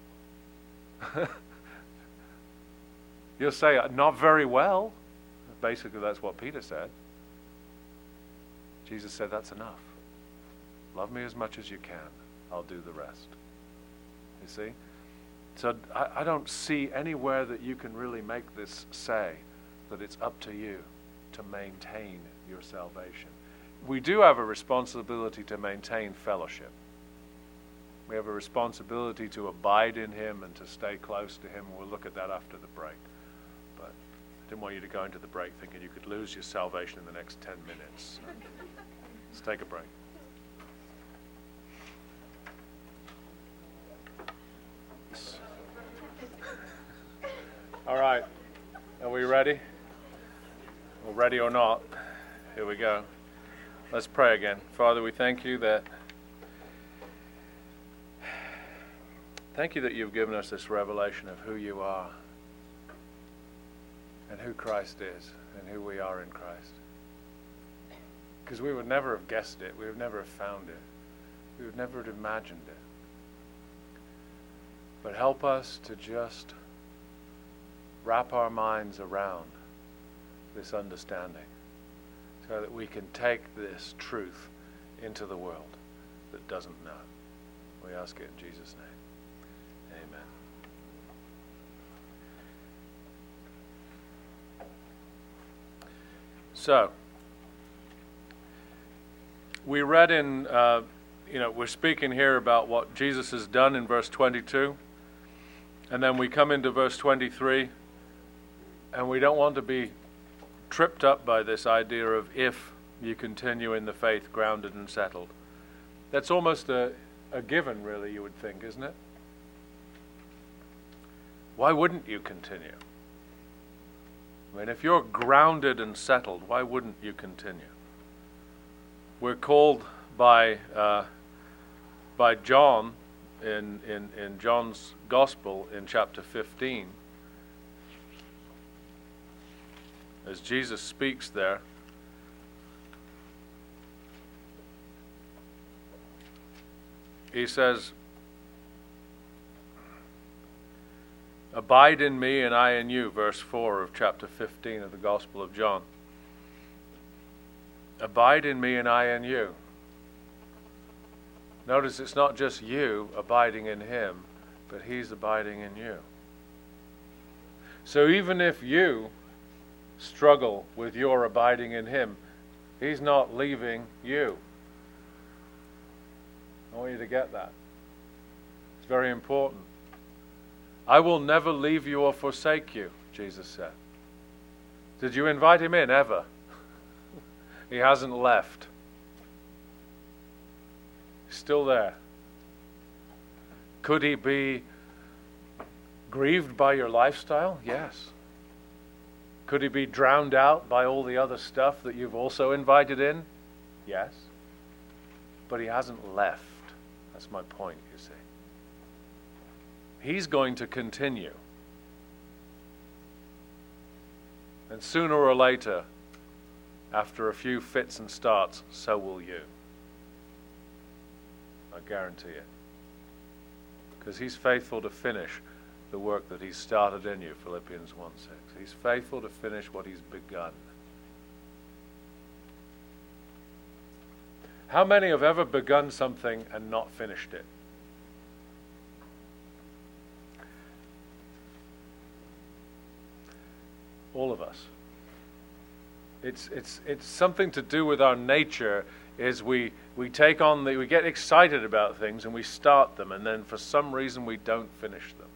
You'll say, not very well. Basically, that's what Peter said. Jesus said, that's enough. Love me as much as you can. I'll do the rest. You see? So I don't see anywhere that you can really make this say that it's up to you to maintain your salvation. We do have a responsibility to maintain fellowship. We have a responsibility to abide in him and to stay close to him. We'll look at that after the break. But I didn't want you to go into the break thinking you could lose your salvation in the next 10 minutes. Let's take a break. All right. Are we ready? Well, ready or not, here we go. Let's pray again. Father, we thank you that you've given us this revelation of who you are and who Christ is and who we are in Christ. Because we would never have guessed it. We would never have found it. We would never have imagined it. But help us to just wrap our minds around this understanding so that we can take this truth into the world that doesn't know. We ask it in Jesus' name. Amen. So, we read in, we're speaking here about what Jesus has done in verse 22, and then we come into verse 23, and we don't want to be tripped up by this idea of if you continue in the faith, grounded and settled. That's almost a given, really, you would think, isn't it? Why wouldn't you continue? I mean, if you're grounded and settled, why wouldn't you continue? We're called by John in John's Gospel in chapter 15, as Jesus speaks there, he says, "Abide in me and I in you," verse 4 of chapter 15 of the Gospel of John. Abide in me and I in you. Notice it's not just you abiding in him, but he's abiding in you. So even if you struggle with your abiding in him, he's not leaving you. I want you to get that. It's very important. I will never leave you or forsake you, Jesus said. Did you invite him in ever? He hasn't left. He's still there. Could he be grieved by your lifestyle? Yes. Could he be drowned out by all the other stuff that you've also invited in? Yes. But he hasn't left. That's my point, you see. He's going to continue. And sooner or later, after a few fits and starts, so will you. I guarantee it. Because he's faithful to finish the work that he's started in you, Philippians 1:6. He's faithful to finish what he's begun. How many have ever begun something and not finished it? All of us. It's something to do with our nature. Is we take on we get excited about things and we start them, and then for some reason we don't finish them.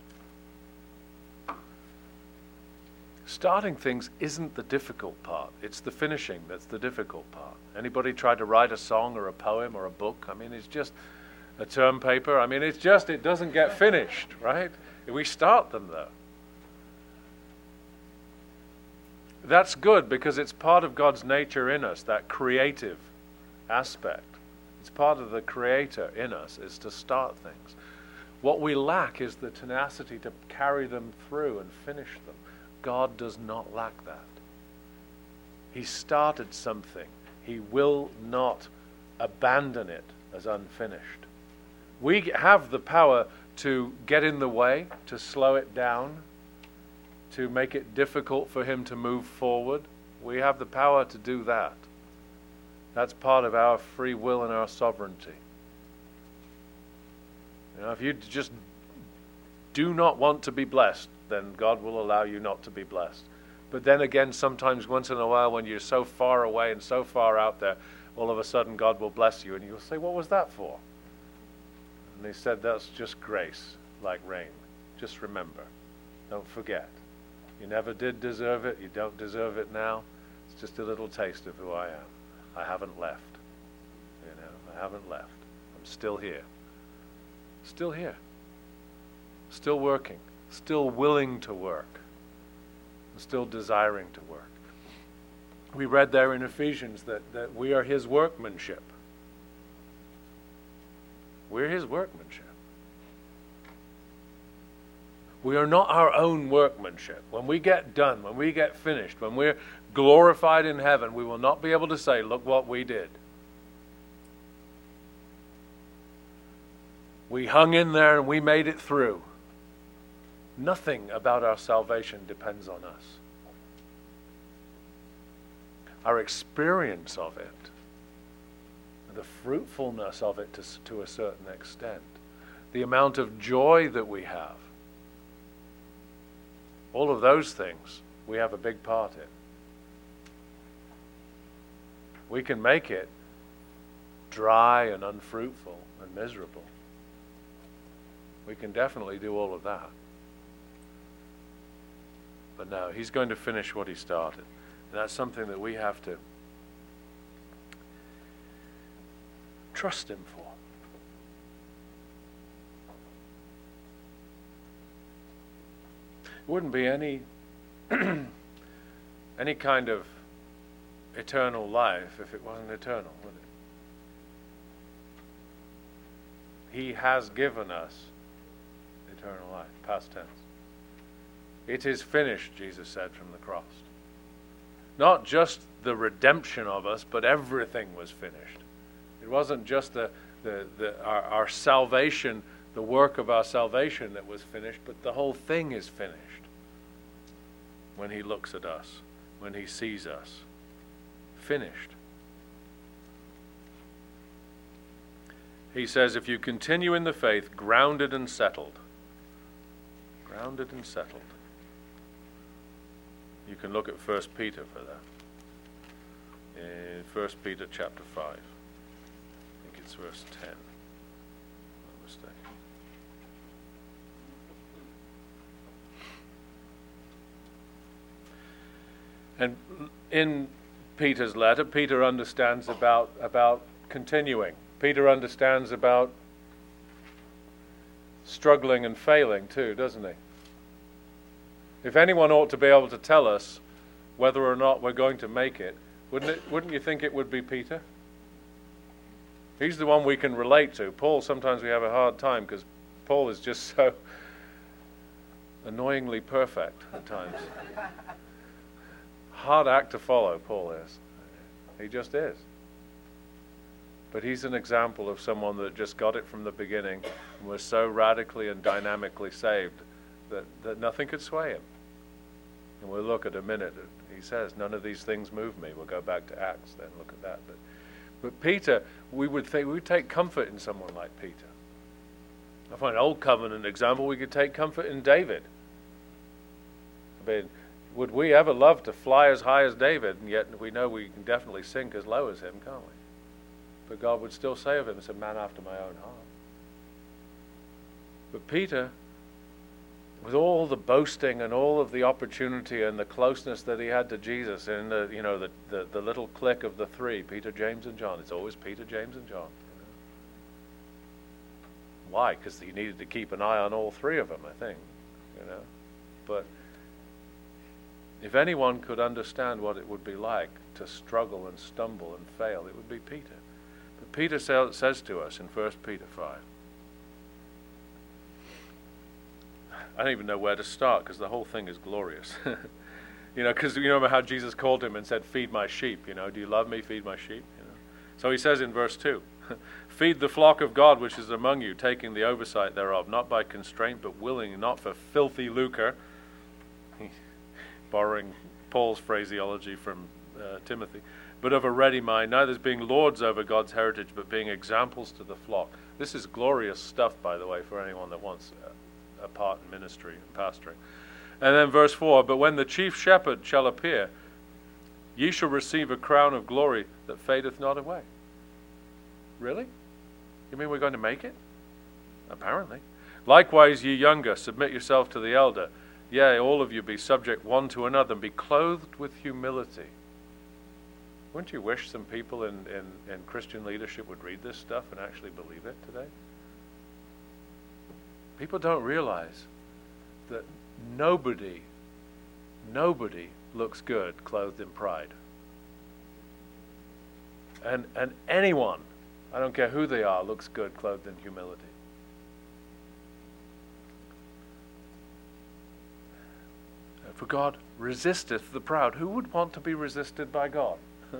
Starting things isn't the difficult part. It's the finishing that's the difficult part. Anybody tried to write a song or a poem or a book? I mean, it's just a term paper. I mean, it doesn't get finished, right? We start them, though. That's good because it's part of God's nature in us, that creative aspect. It's part of the Creator in us, is to start things. What we lack is the tenacity to carry them through and finish them. God does not lack that. He started something. He will not abandon it as unfinished. We have the power to get in the way, to slow it down, to make it difficult for him to move forward. We have the power to do that. That's part of our free will and our sovereignty. You know, if you just do not want to be blessed, then God will allow you not to be blessed. But then again, sometimes once in a while when you're so far away and so far out there, all of a sudden God will bless you and you'll say, what was that for? And he said, that's just grace, like rain. Just remember. Don't forget. You never did deserve it. You don't deserve it now. It's just a little taste of who I am. I haven't left. You know, I haven't left. I'm still here. Still here. Still working. Still willing to work. Still desiring to work. We read there in Ephesians that we are his workmanship. We're his workmanship. We are not our own workmanship. When we get done, when we get finished, when we're glorified in heaven, we will not be able to say, look what we did. We hung in there and we made it through. Nothing about our salvation depends on us. Our experience of it, the fruitfulness of it to a certain extent, the amount of joy that we have, all of those things we have a big part in. We can make it dry and unfruitful and miserable. We can definitely do all of that. But no, he's going to finish what he started. And that's something that we have to trust him for. It wouldn't be any kind of eternal life if it wasn't eternal, would it? He has given us eternal life, past tense. It is finished, Jesus said from the cross. Not just the redemption of us, but everything was finished. It wasn't just our salvation, the work of our salvation that was finished, but the whole thing is finished. When he looks at us, when he sees us, finished. He says, if you continue in the faith, grounded and settled. Grounded and settled. You can look at 1 Peter for that. In 1 Peter chapter 5. I think it's verse 10. Not mistaken. And in Peter's letter, Peter understands about continuing. Peter understands about struggling and failing too, doesn't he? If anyone ought to be able to tell us whether or not we're going to make it, wouldn't you think it would be Peter? He's the one we can relate to. Paul, sometimes we have a hard time because Paul is just so annoyingly perfect at times. Hard act to follow, Paul is. He just is. But he's an example of someone that just got it from the beginning and was so radically and dynamically saved that nothing could sway him. And we'll look at a minute. He says, none of these things move me. We'll go back to Acts then, look at that. But Peter, we would take comfort in someone like Peter. I find an Old Covenant example, we could take comfort in David. I mean, would we ever love to fly as high as David, and yet we know we can definitely sink as low as him, can't we? But God would still say of him, it's a man after my own heart. But Peter, with all the boasting and all of the opportunity and the closeness that he had to Jesus, and the little clique of the three, Peter, James, and John, it's always Peter, James, and John. Why? Because he needed to keep an eye on all three of them, I think. But if anyone could understand what it would be like to struggle and stumble and fail, it would be Peter. But Peter says to us in 1 Peter 5, I don't even know where to start because the whole thing is glorious. Because you remember how Jesus called him and said, feed my sheep. Do you love me? Feed my sheep. So he says in verse 2, feed the flock of God which is among you, taking the oversight thereof, not by constraint, but willing, not for filthy lucre. Borrowing Paul's phraseology from Timothy, but of a ready mind, neither as being lords over God's heritage, but being examples to the flock. This is glorious stuff, by the way, for anyone that wants a part in ministry and pastoring. And then verse 4, but when the chief shepherd shall appear, ye shall receive a crown of glory that fadeth not away. Really? You mean we're going to make it? Apparently. Likewise, ye younger, submit yourself to the elder. Yea, all of you be subject one to another, and be clothed with humility. Wouldn't you wish some people in Christian leadership would read this stuff and actually believe it today? People don't realize that nobody looks good clothed in pride. And anyone, I don't care who they are, looks good clothed in humility. For God resisteth the proud. Who would want to be resisted by God?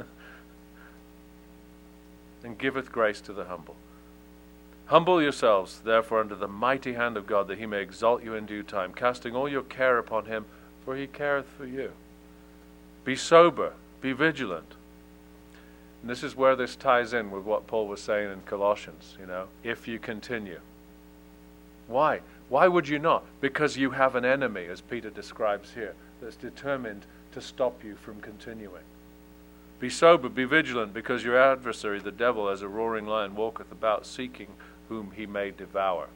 And giveth grace to the humble. Humble yourselves, therefore, under the mighty hand of God, that he may exalt you in due time, casting all your care upon him, for he careth for you. Be sober, be vigilant. And this is where this ties in with what Paul was saying in Colossians, if you continue. Why? Why would you not? Because you have an enemy, as Peter describes here, that's determined to stop you from continuing. Be sober, be vigilant, because your adversary, the devil, as a roaring lion, walketh about, seeking whom he may devour.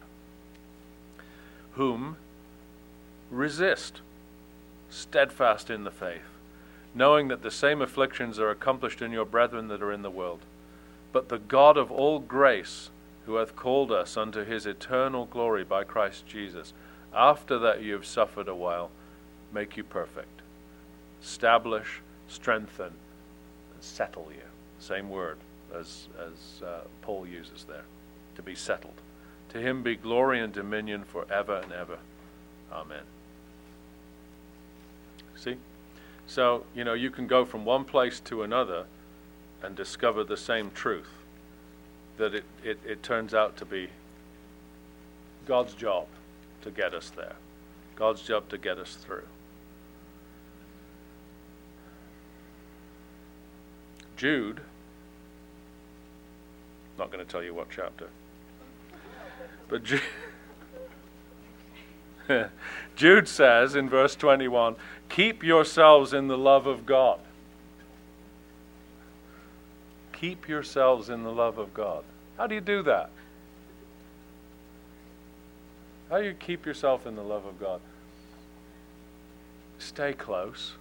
Whom resist, steadfast in the faith, knowing that the same afflictions are accomplished in your brethren that are in the world. But the God of all grace, who hath called us unto his eternal glory by Christ Jesus, after that you have suffered a while, make you perfect, establish, strengthen, and settle you. Same word as Paul uses there, to be settled. To him be glory and dominion forever and ever. Amen. See? So, you can go from one place to another and discover the same truth, that it turns out to be God's job to get us there. God's job to get us through. Jude, not going to tell you what chapter, but Jude says in verse 21, keep yourselves in the love of God. Keep yourselves in the love of God. How do you do that? How do you keep yourself in the love of God? Stay close.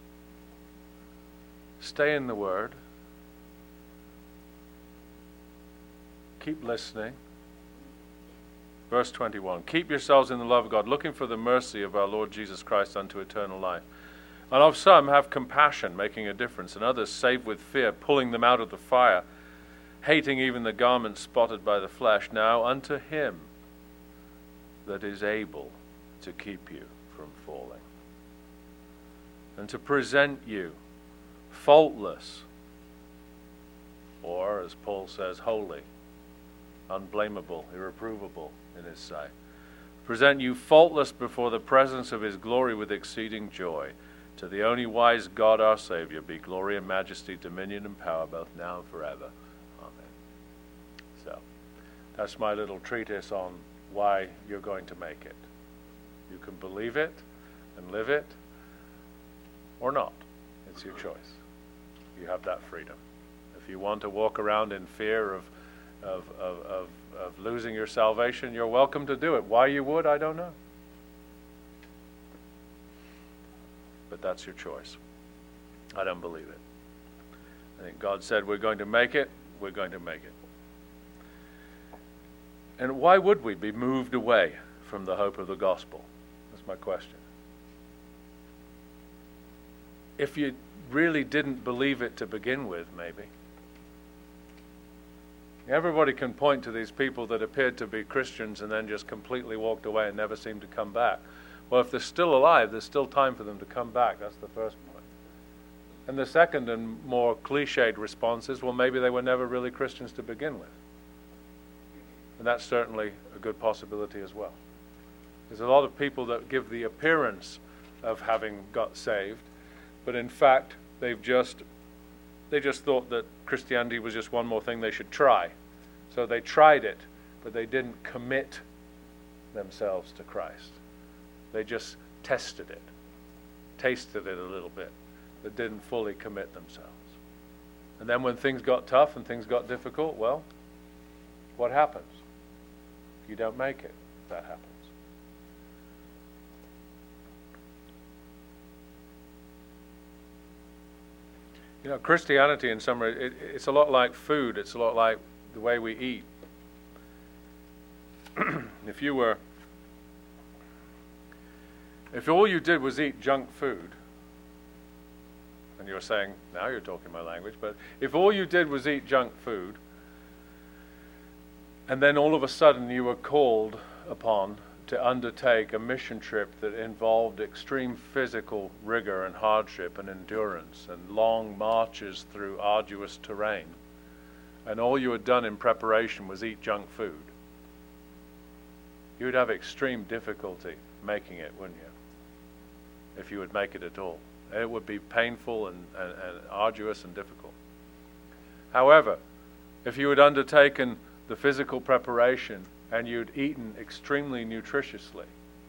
Stay in the Word. Keep listening. Verse 21, keep yourselves in the love of God, looking for the mercy of our Lord Jesus Christ unto eternal life. And of some have compassion, making a difference, and others save with fear, pulling them out of the fire, hating even the garment spotted by the flesh. Now unto him that is able to keep you from falling, and to present you faultless, or as Paul says, holy, unblameable, irreprovable in his sight. Present you faultless before the presence of his glory with exceeding joy. To the only wise God our Savior be glory and majesty, dominion and power, both now and forever. Amen. So, that's my little treatise on why you're going to make it. You can believe it and live it, or not. It's your choice. You have that freedom. If you want to walk around in fear of losing your salvation, you're welcome to do it. Why you would, I don't know. But that's your choice. I don't believe it. I think God said we're going to make it, we're going to make it. And why would we be moved away from the hope of the gospel? That's my question. If you really didn't believe it to begin with, maybe. Everybody can point to these people that appeared to be Christians and then just completely walked away and never seemed to come back. Well, if they're still alive, there's still time for them to come back. That's the first point. And the second and more cliched response is, well, maybe they were never really Christians to begin with. And that's certainly a good possibility as well. There's a lot of people that give the appearance of having got saved, but in fact, they just thought that Christianity was just one more thing they should try. So they tried it, but they didn't commit themselves to Christ. They just tested it, tasted it a little bit, but didn't fully commit themselves. And then when things got tough and things got difficult, well, what happens? You don't make it. That happens. Christianity in some way, it's a lot like food. It's a lot like the way we eat. If all you did was eat junk food, and you're saying, now you're talking my language, but if all you did was eat junk food, and then all of a sudden you were called upon to undertake a mission trip that involved extreme physical rigor and hardship and endurance and long marches through arduous terrain, and all you had done in preparation was eat junk food, you would have extreme difficulty making it, wouldn't you? If you would make it at all. It would be painful and arduous and difficult. However, if you had undertaken the physical preparation and you'd eaten extremely nutritiously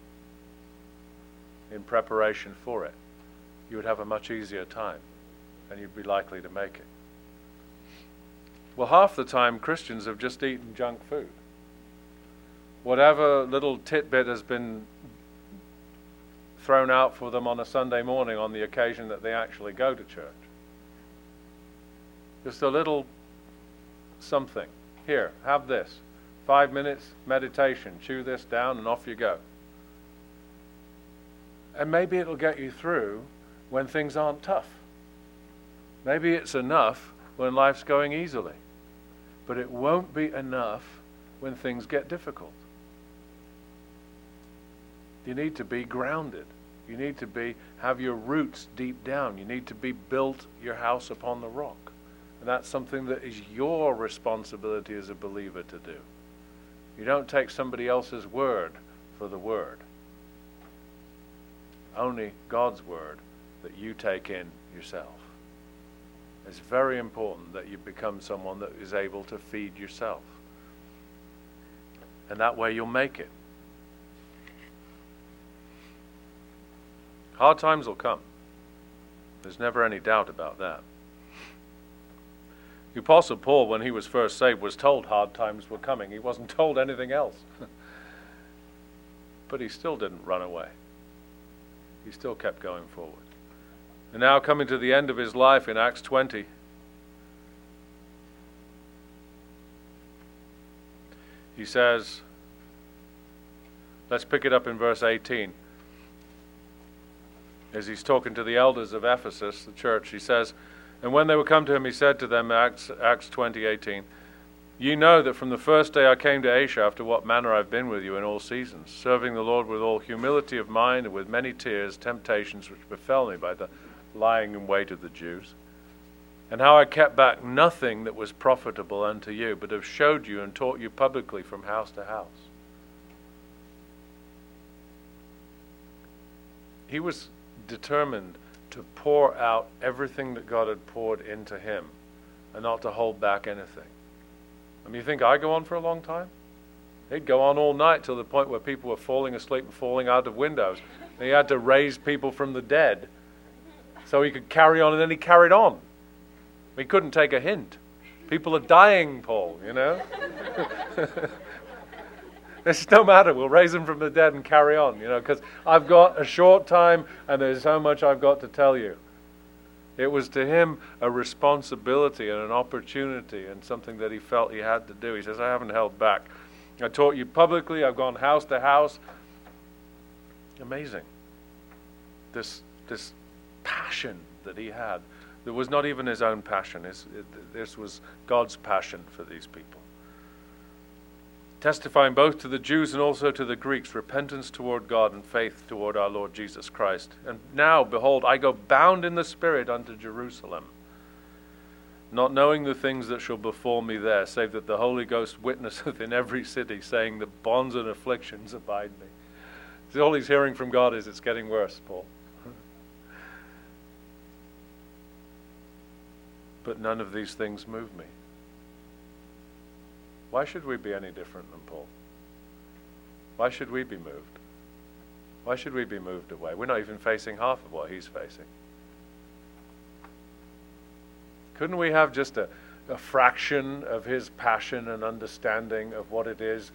in preparation for it, you would have a much easier time and you'd be likely to make it. Well, half the time Christians have just eaten junk food. Whatever little tidbit has been thrown out for them on a Sunday morning on the occasion that they actually go to church. Just a little something. Here, have this. 5 minutes meditation. Chew this down and off you go. And maybe it'll get you through when things aren't tough. Maybe it's enough when life's going easily. But it won't be enough when things get difficult. You need to be grounded. You need to have your roots deep down. You need to be built your house upon the rock. And that's something that is your responsibility as a believer to do. You don't take somebody else's word for the word. Only God's word that you take in yourself. It's very important that you become someone that is able to feed yourself. And that way you'll make it. Hard times will come. There's never any doubt about that. The Apostle Paul, when he was first saved, was told hard times were coming. He wasn't told anything else. But he still didn't run away. He still kept going forward. And now coming to the end of his life in Acts 20, he says, let's pick it up in verse 18. As he's talking to the elders of Ephesus, the church, he says, and when they were come to him, he said to them, Acts 20:18, you know that from the first day I came to Asia, after what manner I've been with you in all seasons, serving the Lord with all humility of mind and with many tears, temptations which befell me by the lying in wait of the Jews, and how I kept back nothing that was profitable unto you, but have showed you and taught you publicly from house to house. He was determined to pour out everything that God had poured into him and not to hold back anything. I mean, you think I go on for a long time? He'd go on all night till the point where people were falling asleep and falling out of windows. And he had to raise people from the dead so he could carry on, and then he carried on. He couldn't take a hint. People are dying, Paul, you know. It's no matter, we'll raise them from the dead and carry on, you know, because I've got a short time and there's so much I've got to tell you. It was to him a responsibility and an opportunity and something that he felt he had to do. He says, I haven't held back. I taught you publicly, I've gone house to house. Amazing. This passion that he had. That was not even his own passion. This was God's passion for these people. Testifying both to the Jews and also to the Greeks, repentance toward God and faith toward our Lord Jesus Christ. And now, behold, I go bound in the Spirit unto Jerusalem, not knowing the things that shall befall me there, save that the Holy Ghost witnesseth in every city, saying, the bonds and afflictions abide me. So all he's hearing from God is, it's getting worse, Paul. But none of these things move me. Why should we be any different than Paul? Why should we be moved? Why should we be moved away? We're not even facing half of what he's facing. Couldn't we have just a fraction of his passion and understanding of what it is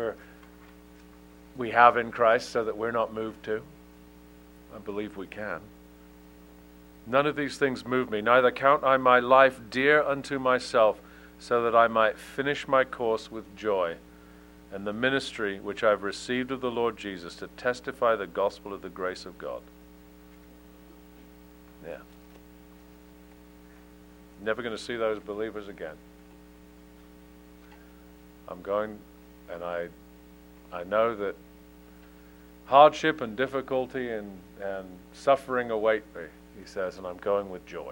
we have in Christ so that we're not moved to? I believe we can. None of these things move me, neither count I my life dear unto myself, so that I might finish my course with joy, and the ministry which I have received of the Lord Jesus, to testify the gospel of the grace of God. Yeah. Never going to see those believers again. I'm going, and I know that hardship and difficulty and suffering await me, he says, and I'm going with joy.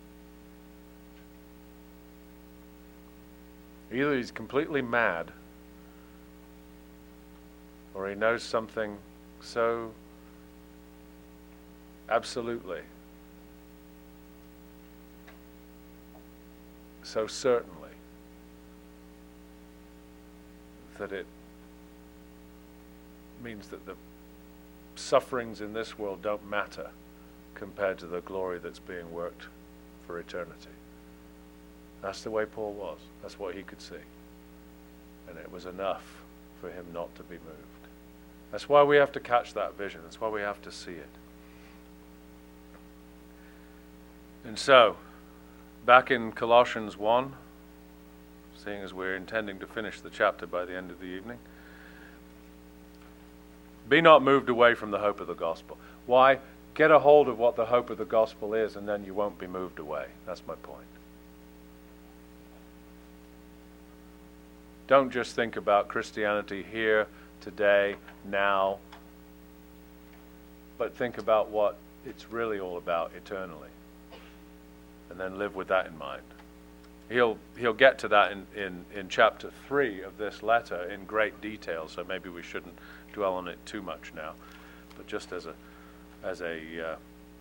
Either he's completely mad, or he knows something so absolutely, so certainly, that it means that the sufferings in this world don't matter compared to the glory that's being worked for eternity. That's the way Paul was. That's what he could see. And it was enough for him not to be moved. That's why we have to catch that vision. That's why we have to see it. And so, back in Colossians 1, seeing as we're intending to finish the chapter by the end of the evening, be not moved away from the hope of the gospel. Why? Get a hold of what the hope of the gospel is, and then you won't be moved away. That's my point. Don't just think about Christianity here, today, now, but think about what it's really all about eternally, and then live with that in mind. He'll get to that in chapter 3 of this letter in great detail, so maybe we shouldn't dwell on it too much now. But just as a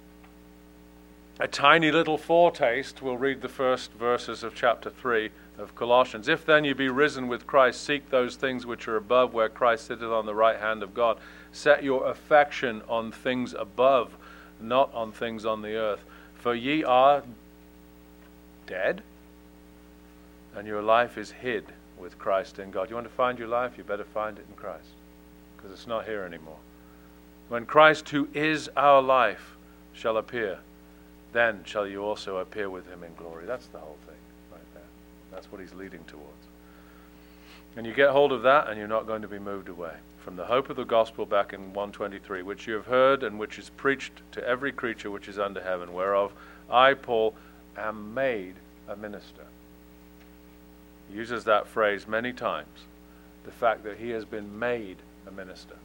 tiny little foretaste, we'll read the first verses of chapter 3 of Colossians. If then you be risen with Christ, seek those things which are above, where Christ sitteth on the right hand of God. Set your affection on things above, not on things on the earth. For ye are dead, and your life is hid with Christ in God. You want to find your life? You better find it in Christ, because it's not here anymore. When Christ, who is our life, shall appear, then shall you also appear with him in glory. That's the whole thing right there. That's what he's leading towards. And you get hold of that, and you're not going to be moved away from the hope of the gospel, back in 1:23, which you have heard and which is preached to every creature which is under heaven, whereof I, Paul, am made a minister. He uses that phrase many times, the fact that he has been made a minister.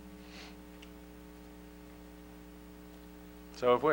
So have we.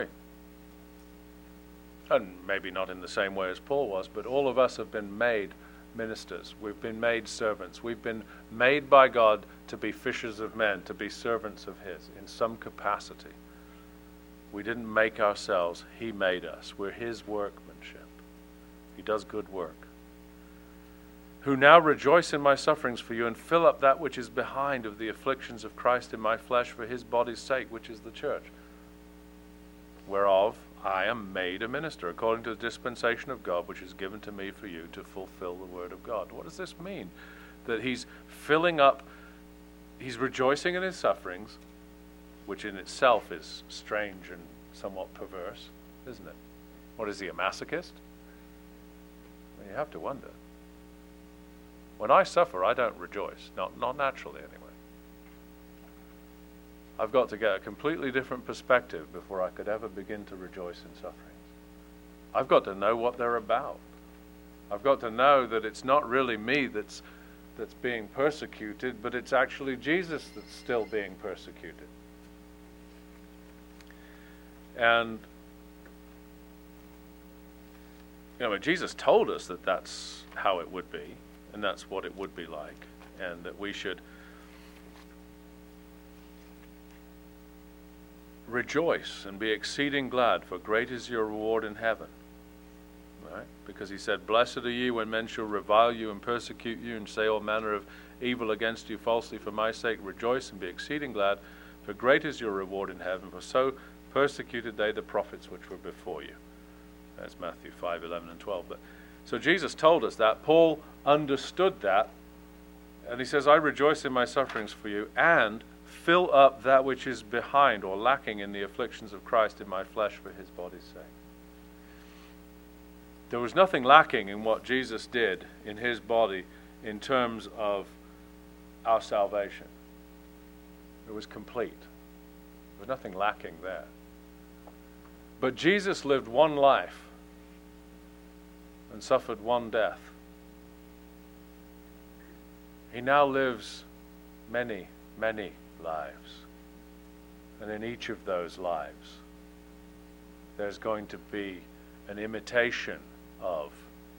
And maybe not in the same way as Paul was, but all of us have been made ministers. We've been made servants. We've been made by God to be fishers of men, to be servants of his in some capacity. We didn't make ourselves. He made us. We're his workmanship. He does good work. Who now rejoice in my sufferings for you, and fill up that which is behind of the afflictions of Christ in my flesh for his body's sake, which is the church, whereof I am made a minister, according to the dispensation of God, which is given to me for you to fulfill the word of God. What does this mean? That he's filling up, he's rejoicing in his sufferings, which in itself is strange and somewhat perverse, isn't it? What is he, a masochist? Well, you have to wonder. When I suffer, I don't rejoice, not naturally anyway. I've got to get a completely different perspective before I could ever begin to rejoice in sufferings. I've got to know what they're about. I've got to know that it's not really me that's being persecuted, but it's actually Jesus that's still being persecuted. And Jesus told us that that's how it would be, and that's what it would be like, and that we should rejoice and be exceeding glad, for great is your reward in heaven. Right? Because he said, blessed are ye when men shall revile you and persecute you and say all manner of evil against you falsely for my sake. Rejoice and be exceeding glad, for great is your reward in heaven, for so persecuted they the prophets which were before you. That's Matthew 5, 11 and 12. So Jesus told us that. Paul understood that. And he says, I rejoice in my sufferings for you, and fill up that which is behind or lacking in the afflictions of Christ in my flesh for his body's sake. There was nothing lacking in what Jesus did in his body in terms of our salvation. It was complete. There was nothing lacking there. But Jesus lived one life and suffered one death. He now lives many, many lives. And in each of those lives, there's going to be an imitation of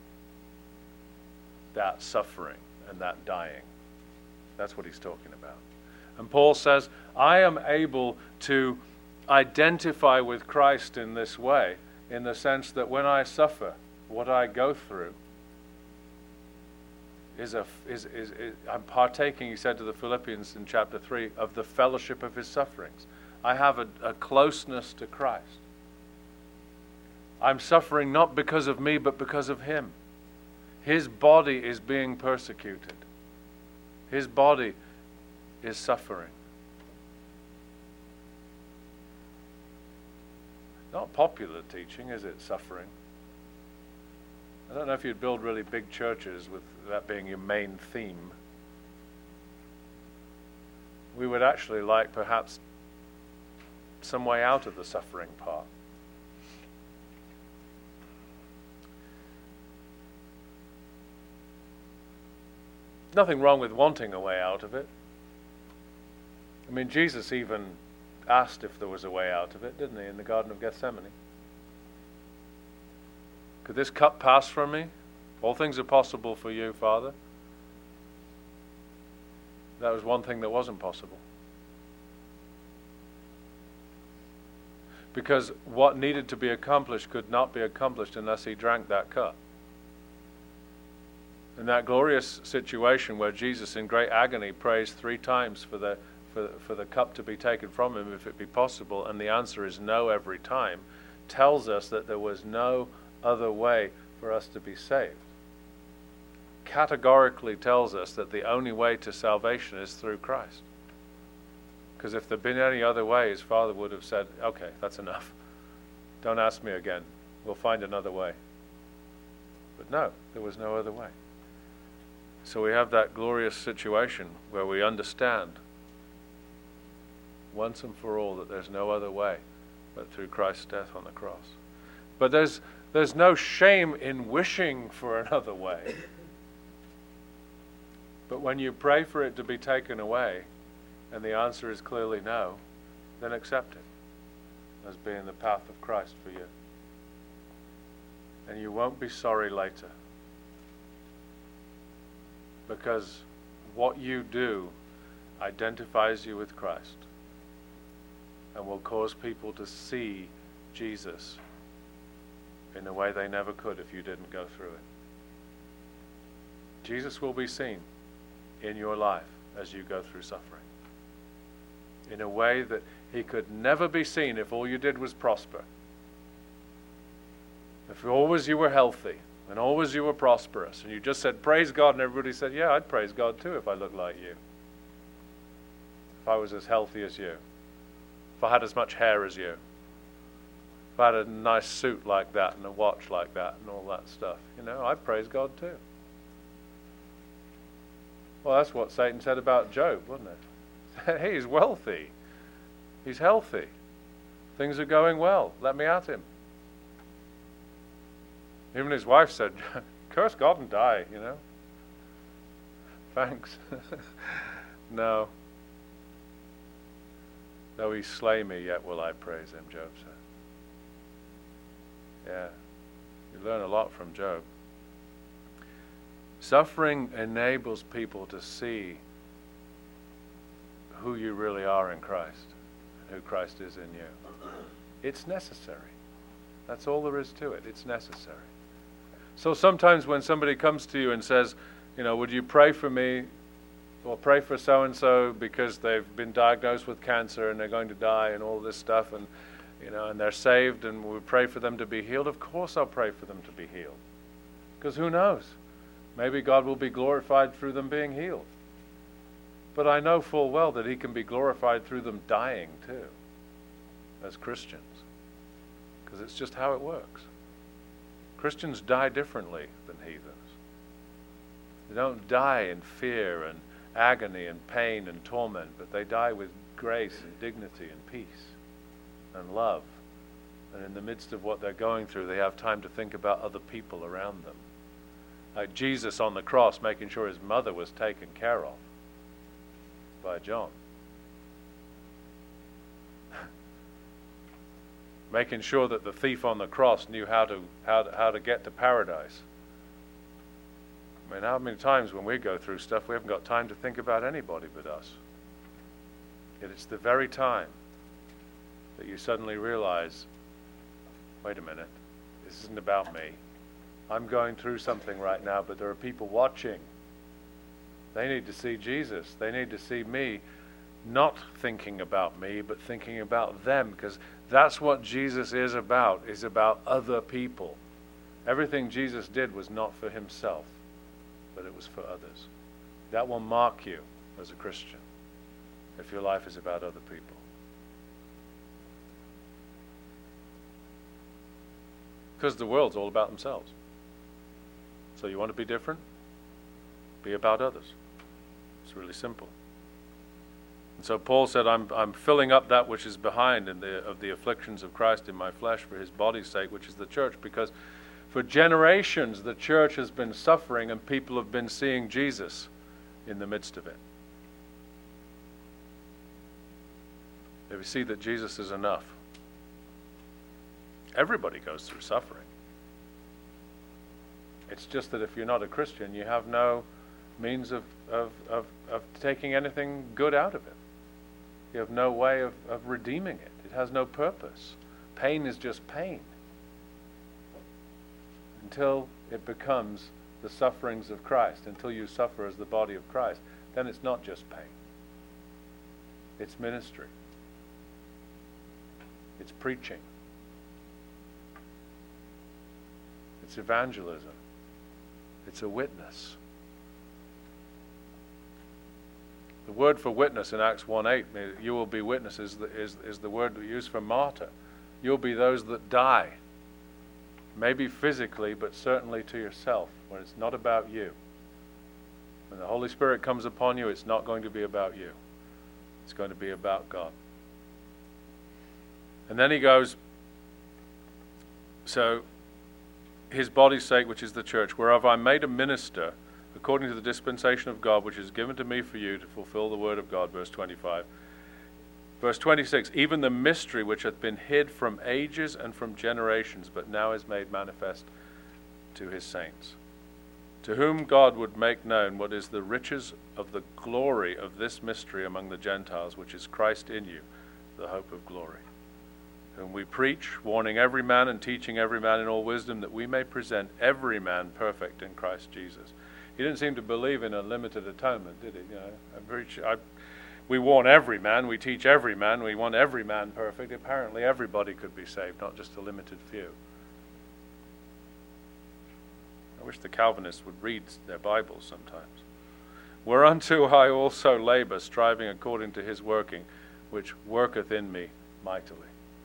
that suffering and that dying. That's what he's talking about. And Paul says, I am able to identify with Christ in this way, in the sense that when I suffer, what I go through I'm partaking, he said to the Philippians in chapter 3, of the fellowship of his sufferings. I have a closeness to Christ. I'm suffering not because of me, but because of him. His body is being persecuted. His body is suffering. Not popular teaching, is it, suffering? I don't know if you'd build really big churches with that being your main theme. We would actually like perhaps some way out of the suffering part. Nothing wrong with wanting a way out of it. I mean, Jesus even asked if there was a way out of it, didn't he, in the Garden of Gethsemane? Could this cup pass from me? All things are possible for you, Father. That was one thing that wasn't possible. Because what needed to be accomplished could not be accomplished unless he drank that cup. In that glorious situation where Jesus in great agony prays 3 times for the cup to be taken from him if it be possible, and the answer is no every time, tells us that there was no other way for us to be saved. Categorically tells us that the only way to salvation is through Christ. Because if there'd been any other way, his Father would have said, okay, that's enough. Don't ask me again. We'll find another way. But no, there was no other way. So we have that glorious situation where we understand once and for all that there's no other way but through Christ's death on the cross. But there's no shame in wishing for another way. But when you pray for it to be taken away, and the answer is clearly no, then accept it as being the path of Christ for you. And you won't be sorry later. Because what you do identifies you with Christ and will cause people to see Jesus in a way they never could if you didn't go through it. Jesus will be seen in your life as you go through suffering in a way that he could never be seen if all you did was prosper. If always you were healthy and always you were prosperous and you just said praise God, and everybody said, yeah, I'd praise God too if I looked like you, if I was as healthy as you, if I had as much hair as you, if I had a nice suit like that and a watch like that and all that stuff, I'd praise God too. Well, that's what Satan said about Job, wasn't it? Hey, he's wealthy. He's healthy. Things are going well. Let me at him. Even his wife said, curse God and die, Thanks. No. Though he slay me, yet will I praise him, Job said. Yeah. You learn a lot from Job. Suffering enables people to see who you really are in Christ, who Christ is in you. It's necessary. That's all there is to it. It's necessary. So sometimes when somebody comes to you and says, would you pray for me or pray for so-and-so because they've been diagnosed with cancer and they're going to die and all this stuff, and and they're saved, and we pray for them to be healed. Of course I'll pray for them to be healed. Because who knows? Maybe God will be glorified through them being healed. But I know full well that he can be glorified through them dying too, as Christians. Because it's just how it works. Christians die differently than heathens. They don't die in fear and agony and pain and torment, but they die with grace and dignity and peace and love And in the midst of what they're going through, they have time to think about other people around them. Like Jesus on the cross, making sure his mother was taken care of by John. Making sure that the thief on the cross knew how to get to paradise. I mean, how many times when we go through stuff, we haven't got time to think about anybody but us. Yet it's the very time that you suddenly realize, wait a minute, this isn't about me. I'm going through something right now, but there are people watching. They need to see Jesus. They need to see me not thinking about me, but thinking about them, because that's what Jesus is about other people. Everything Jesus did was not for himself, but it was for others. That will mark you as a Christian if your life is about other people. Because the world's all about themselves. So you want to be different? Be about others. It's really simple. And so Paul said, I'm filling up that which is behind of the afflictions of Christ in my flesh for his body's sake, which is the church, because for generations the church has been suffering and people have been seeing Jesus in the midst of it. They see that Jesus is enough. Everybody goes through suffering. It's just that if you're not a Christian, you have no means of taking anything good out of it. You have no way of redeeming it. It has no purpose. Pain is just pain. Until it becomes the sufferings of Christ, until you suffer as the body of Christ, then it's not just pain. It's ministry. It's preaching. It's evangelism. It's a witness. The word for witness in Acts 1:8, you will be witnesses, is the word we use for martyr. You'll be those that die. Maybe physically, but certainly to yourself, when it's not about you. When the Holy Spirit comes upon you, it's not going to be about you. It's going to be about God. And then he goes, so his body's sake, which is the church, whereof I made a minister, according to the dispensation of God, which is given to me for you to fulfill the word of God, verse 25. Verse 26, even the mystery which hath been hid from ages and from generations, but now is made manifest to his saints, to whom God would make known what is the riches of the glory of this mystery among the Gentiles, which is Christ in you, the hope of glory, whom we preach, warning every man and teaching every man in all wisdom, that we may present every man perfect in Christ Jesus. He didn't seem to believe in a limited atonement, did he? We warn every man, we teach every man, we want every man perfect. Apparently everybody could be saved, not just a limited few. I wish the Calvinists would read their Bibles sometimes. Whereunto I also labor, striving according to his working, which worketh in me mightily.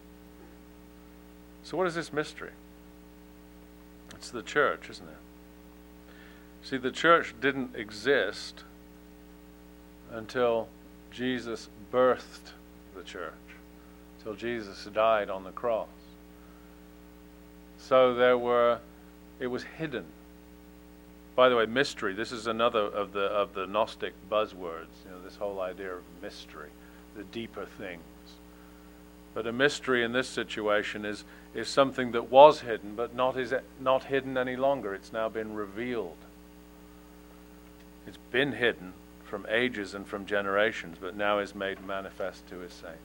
So what is this mystery? It's the church, isn't it? See, the church didn't exist until Jesus birthed the church, until Jesus died on the cross. So it was hidden. By the way, mystery, this is another of the Gnostic buzzwords, this whole idea of mystery, the deeper things. But a mystery in this situation is something that was hidden, but not hidden any longer. It's now been revealed. It's been hidden from ages and from generations, but now is made manifest to his saints.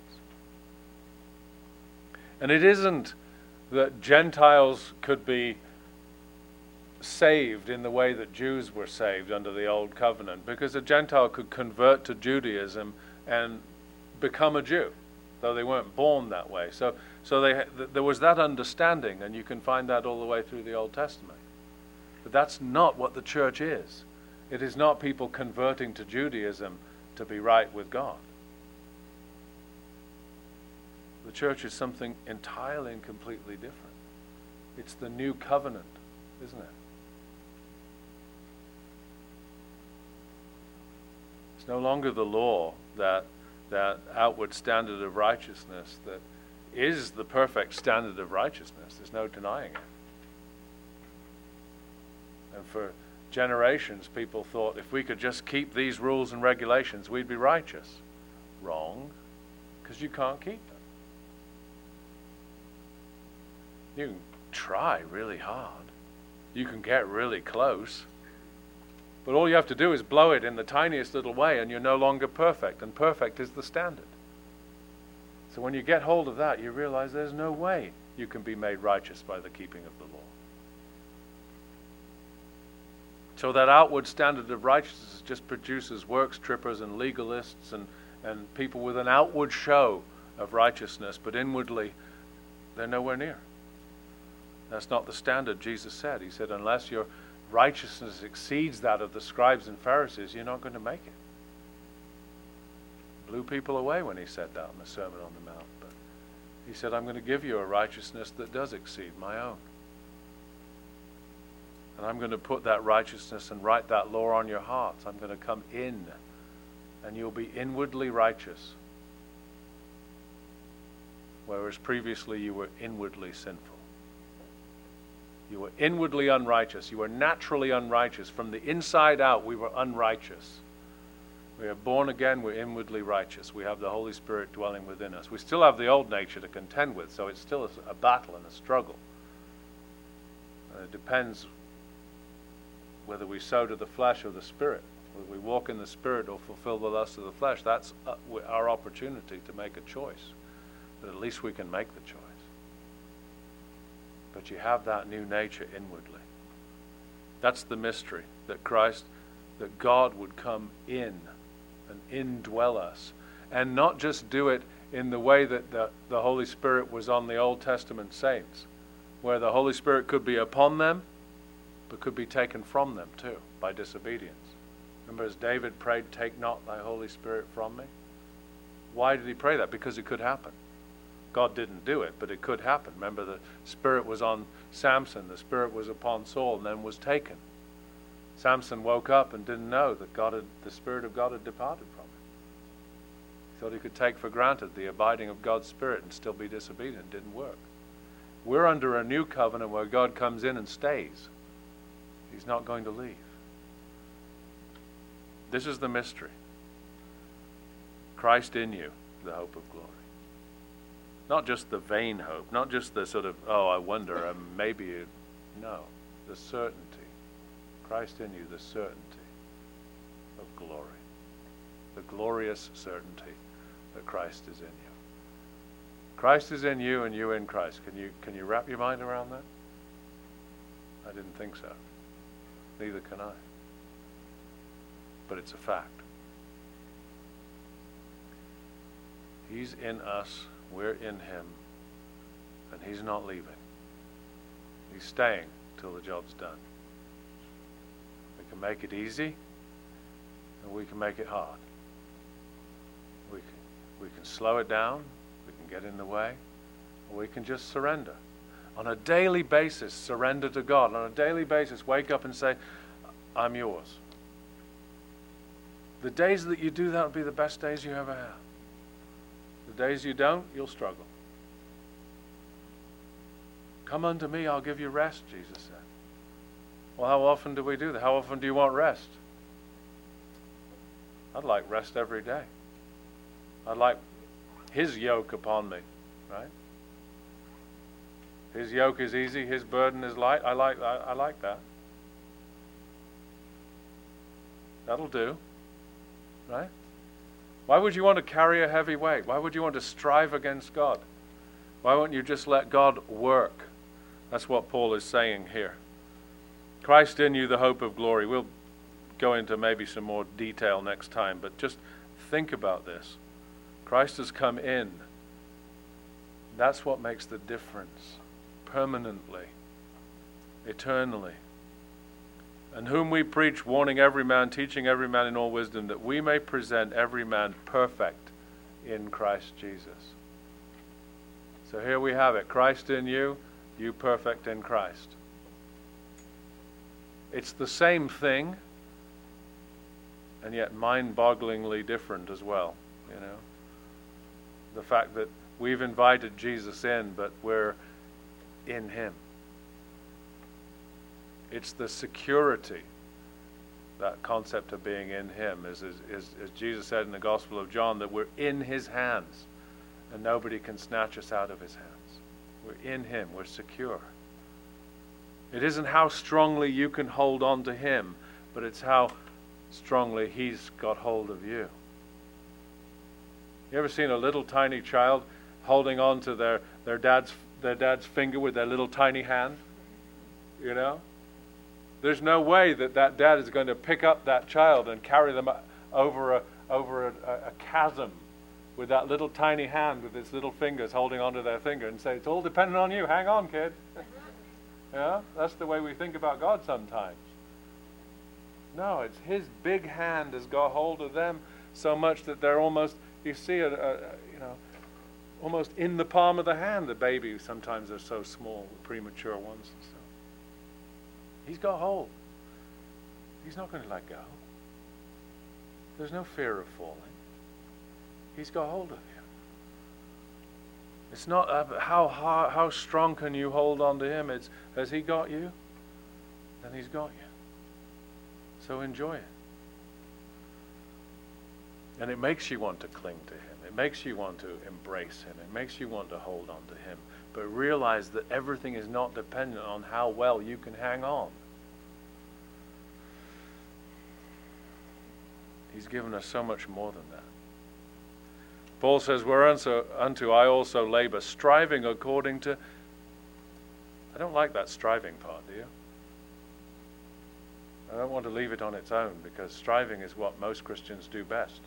And it isn't that Gentiles could be saved in the way that Jews were saved under the Old Covenant, because a Gentile could convert to Judaism and become a Jew, though they weren't born that way. So there was that understanding, and you can find that all the way through the Old Testament. But that's not what the church is. It is not people converting to Judaism to be right with God. The church is something entirely and completely different. It's the new covenant, isn't it? It's no longer the law, that outward standard of righteousness that is the perfect standard of righteousness. There's no denying it. And for generations, people thought if we could just keep these rules and regulations, we'd be righteous. Wrong, because you can't keep them. You can try really hard. You can get really close. But all you have to do is blow it in the tiniest little way and you're no longer perfect. And perfect is the standard. So when you get hold of that, you realize there's no way you can be made righteous by the keeping of the law. So that outward standard of righteousness just produces works trippers and legalists and people with an outward show of righteousness, but inwardly they're nowhere near. That's not the standard Jesus said. He said, unless your righteousness exceeds that of the scribes and Pharisees, you're not going to make it. Blew people away when he said that in the Sermon on the Mount. But he said, I'm going to give you a righteousness that does exceed my own. And I'm going to put that righteousness and write that law on your hearts. I'm going to come in, and you'll be inwardly righteous. Whereas previously you were inwardly sinful. You were inwardly unrighteous. You were naturally unrighteous. From the inside out, we were unrighteous. We are born again, we're inwardly righteous. We have the Holy Spirit dwelling within us. We still have the old nature to contend with, so it's still a battle and a struggle. It depends whether we sow to the flesh or the Spirit. Whether we walk in the Spirit or fulfill the lust of the flesh. That's our opportunity to make a choice. But at least we can make the choice. But you have that new nature inwardly. That's the mystery, that God would come in and indwell us. And not just do it in the way that the Holy Spirit was on the Old Testament saints, where the Holy Spirit could be upon them, but could be taken from them too, by disobedience. Remember as David prayed, take not thy Holy Spirit from me? Why did he pray that? Because it could happen. God didn't do it, but it could happen. Remember, the Spirit was on Samson, the Spirit was upon Saul, and then was taken. Samson woke up and didn't know that the Spirit of God had departed from him. He thought he could take for granted the abiding of God's Spirit and still be disobedient. It didn't work. We're under a new covenant where God comes in and stays. He's not going to leave. This is the mystery. Christ in you, the hope of glory. Not just the vain hope, not just the sort of, I wonder, maybe, no, the certainty. Christ in you, the certainty of glory. The glorious certainty that Christ is in you. Christ is in you and you in Christ. Can you wrap your mind around that? I didn't think so. Neither can I. But it's a fact. He's in us. We're in him, and he's not leaving. He's staying till the job's done. We can make it easy, and we can make it hard. We can slow it down, we can get in the way, or we can just surrender. On a daily basis, surrender to God. On a daily basis, wake up and say, I'm yours. The days that you do that will be the best days you ever have. The days you don't, you'll struggle. Come unto me, I'll give you rest, Jesus said. Well, how often do we do that? How often do you want rest? I'd like rest every day. I'd like his yoke upon me, right? His yoke is easy, his burden is light. I like that. That'll do, right? Why would you want to carry a heavy weight? Why would you want to strive against God? Why won't you just let God work? That's what Paul is saying here. Christ in you, the hope of glory. We'll go into maybe some more detail next time, but just think about this. Christ has come in. That's what makes the difference. Permanently. Eternally. And whom we preach, warning every man, teaching every man in all wisdom, that we may present every man perfect in Christ Jesus. So here we have it. Christ in you, you perfect in Christ. It's the same thing, and yet mind-bogglingly different as well. You know, the fact that We've invited Jesus in, but we're in him. It's the security, that concept of being in him, as Jesus said in the Gospel of John, that we're in his hands and nobody can snatch us out of his hands. We're in him, we're secure. It isn't how strongly you can hold on to him, but it's how strongly he's got hold of you. You ever seen a little tiny child holding on to their dad's finger with their little tiny hand? You know? There's no way that dad is going to pick up that child and carry them over a chasm with that little tiny hand with its little fingers holding onto their finger and say, it's all dependent on you. Hang on, kid. Yeah? That's the way we think about God sometimes. No, it's his big hand has got hold of them so much that they're almost, you see almost in the palm of the hand. The babies sometimes are so small, the premature ones and stuff. He's got hold. He's not going to let go. There's no fear of falling. He's got hold of you. It's not how strong can you hold on to him. It's, has he got you? Then he's got you. So enjoy it. And it makes you want to cling to him. It makes you want to embrace him. It makes you want to hold on to him. But realize that everything is not dependent on how well you can hang on. He's given us so much more than that. Paul says, whereunto I also labor, striving according to... I don't like that striving part, do you? I don't want to leave it on its own, because striving is what most Christians do best.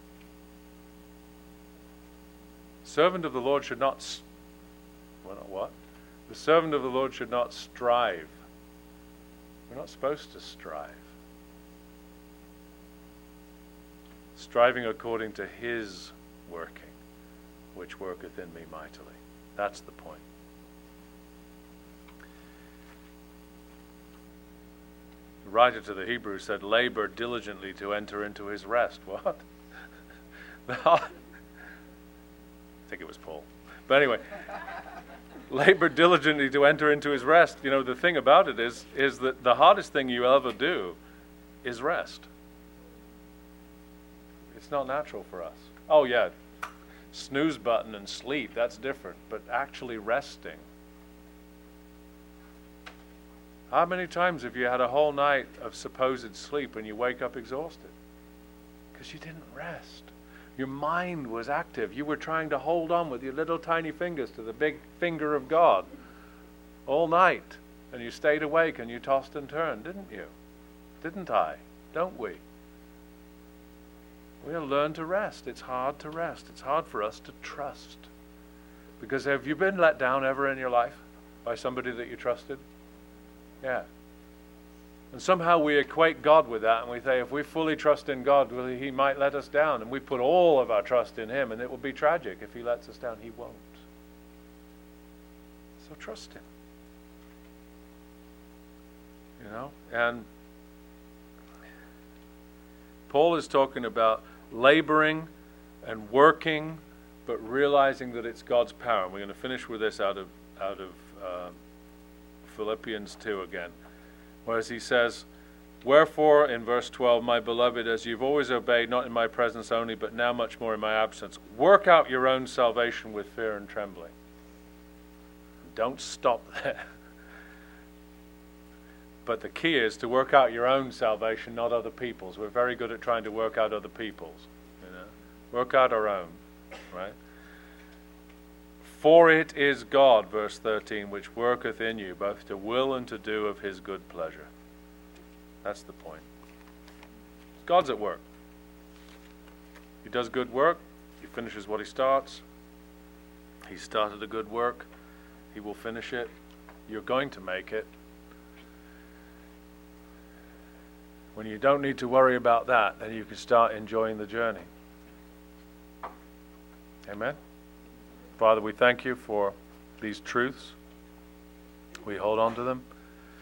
Servant of the Lord should not... what? The servant of the Lord should not strive. We're not supposed to strive. Striving according to his working, which worketh in me mightily. That's the point. The writer to the Hebrews said, labor diligently to enter into his rest. What? I think it was Paul. But anyway, labor diligently to enter into his rest. You know, the thing about it is that the hardest thing you ever do is rest. It's not natural for us. Oh yeah, snooze button and sleep, that's different. But actually resting. How many times have you had a whole night of supposed sleep and you wake up exhausted? Because you didn't rest. Your mind was active. You were trying to hold on with your little tiny fingers to the big finger of God all night. And you stayed awake and you tossed and turned, didn't you? Didn't I? Don't we? We'll learn to rest. It's hard to rest. It's hard for us to trust. Because have you been let down ever in your life by somebody that you trusted? Yeah. And somehow we equate God with that, and we say if we fully trust in God, well, he might let us down. And we put all of our trust in him, and it will be tragic if he lets us down. He won't. So trust him. You know? And Paul is talking about laboring and working, but realizing that it's God's power. And we're going to finish with this out of Philippians 2 again, whereas he says, wherefore, in verse 12, my beloved, as you've always obeyed, not in my presence only, but now much more in my absence, work out your own salvation with fear and trembling. Don't stop there. But the key is to work out your own salvation, not other people's. We're very good at trying to work out other people's. You know? Work out our own, right? For it is God, verse 13, which worketh in you, both to will and to do of his good pleasure. That's the point. God's at work. He does good work. He finishes what he starts. He started a good work. He will finish it. You're going to make it. When you don't need to worry about that, then you can start enjoying the journey. Amen? Father, we thank you for these truths. We hold on to them.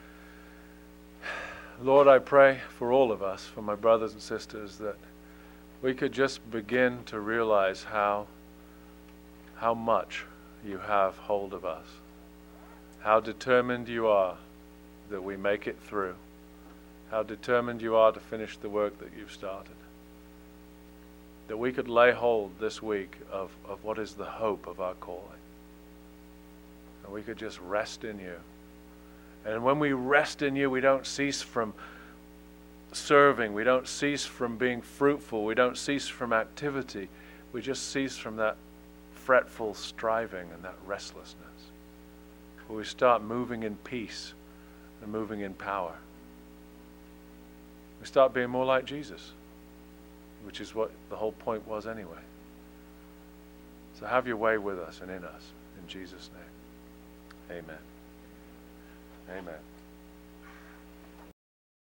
Lord, I pray for all of us, for my brothers and sisters, that we could just begin to realize how much you have hold of us. How determined you are that we make it through. How determined you are to finish the work that you've started. That we could lay hold this week of what is the hope of our calling. And we could just rest in you. And when we rest in you, we don't cease from serving. We don't cease from being fruitful. We don't cease from activity. We just cease from that fretful striving and that restlessness. Where we start moving in peace and moving in power. We start being more like Jesus, which is what the whole point was anyway. So have your way with us and in us. In Jesus' name. Amen. Amen.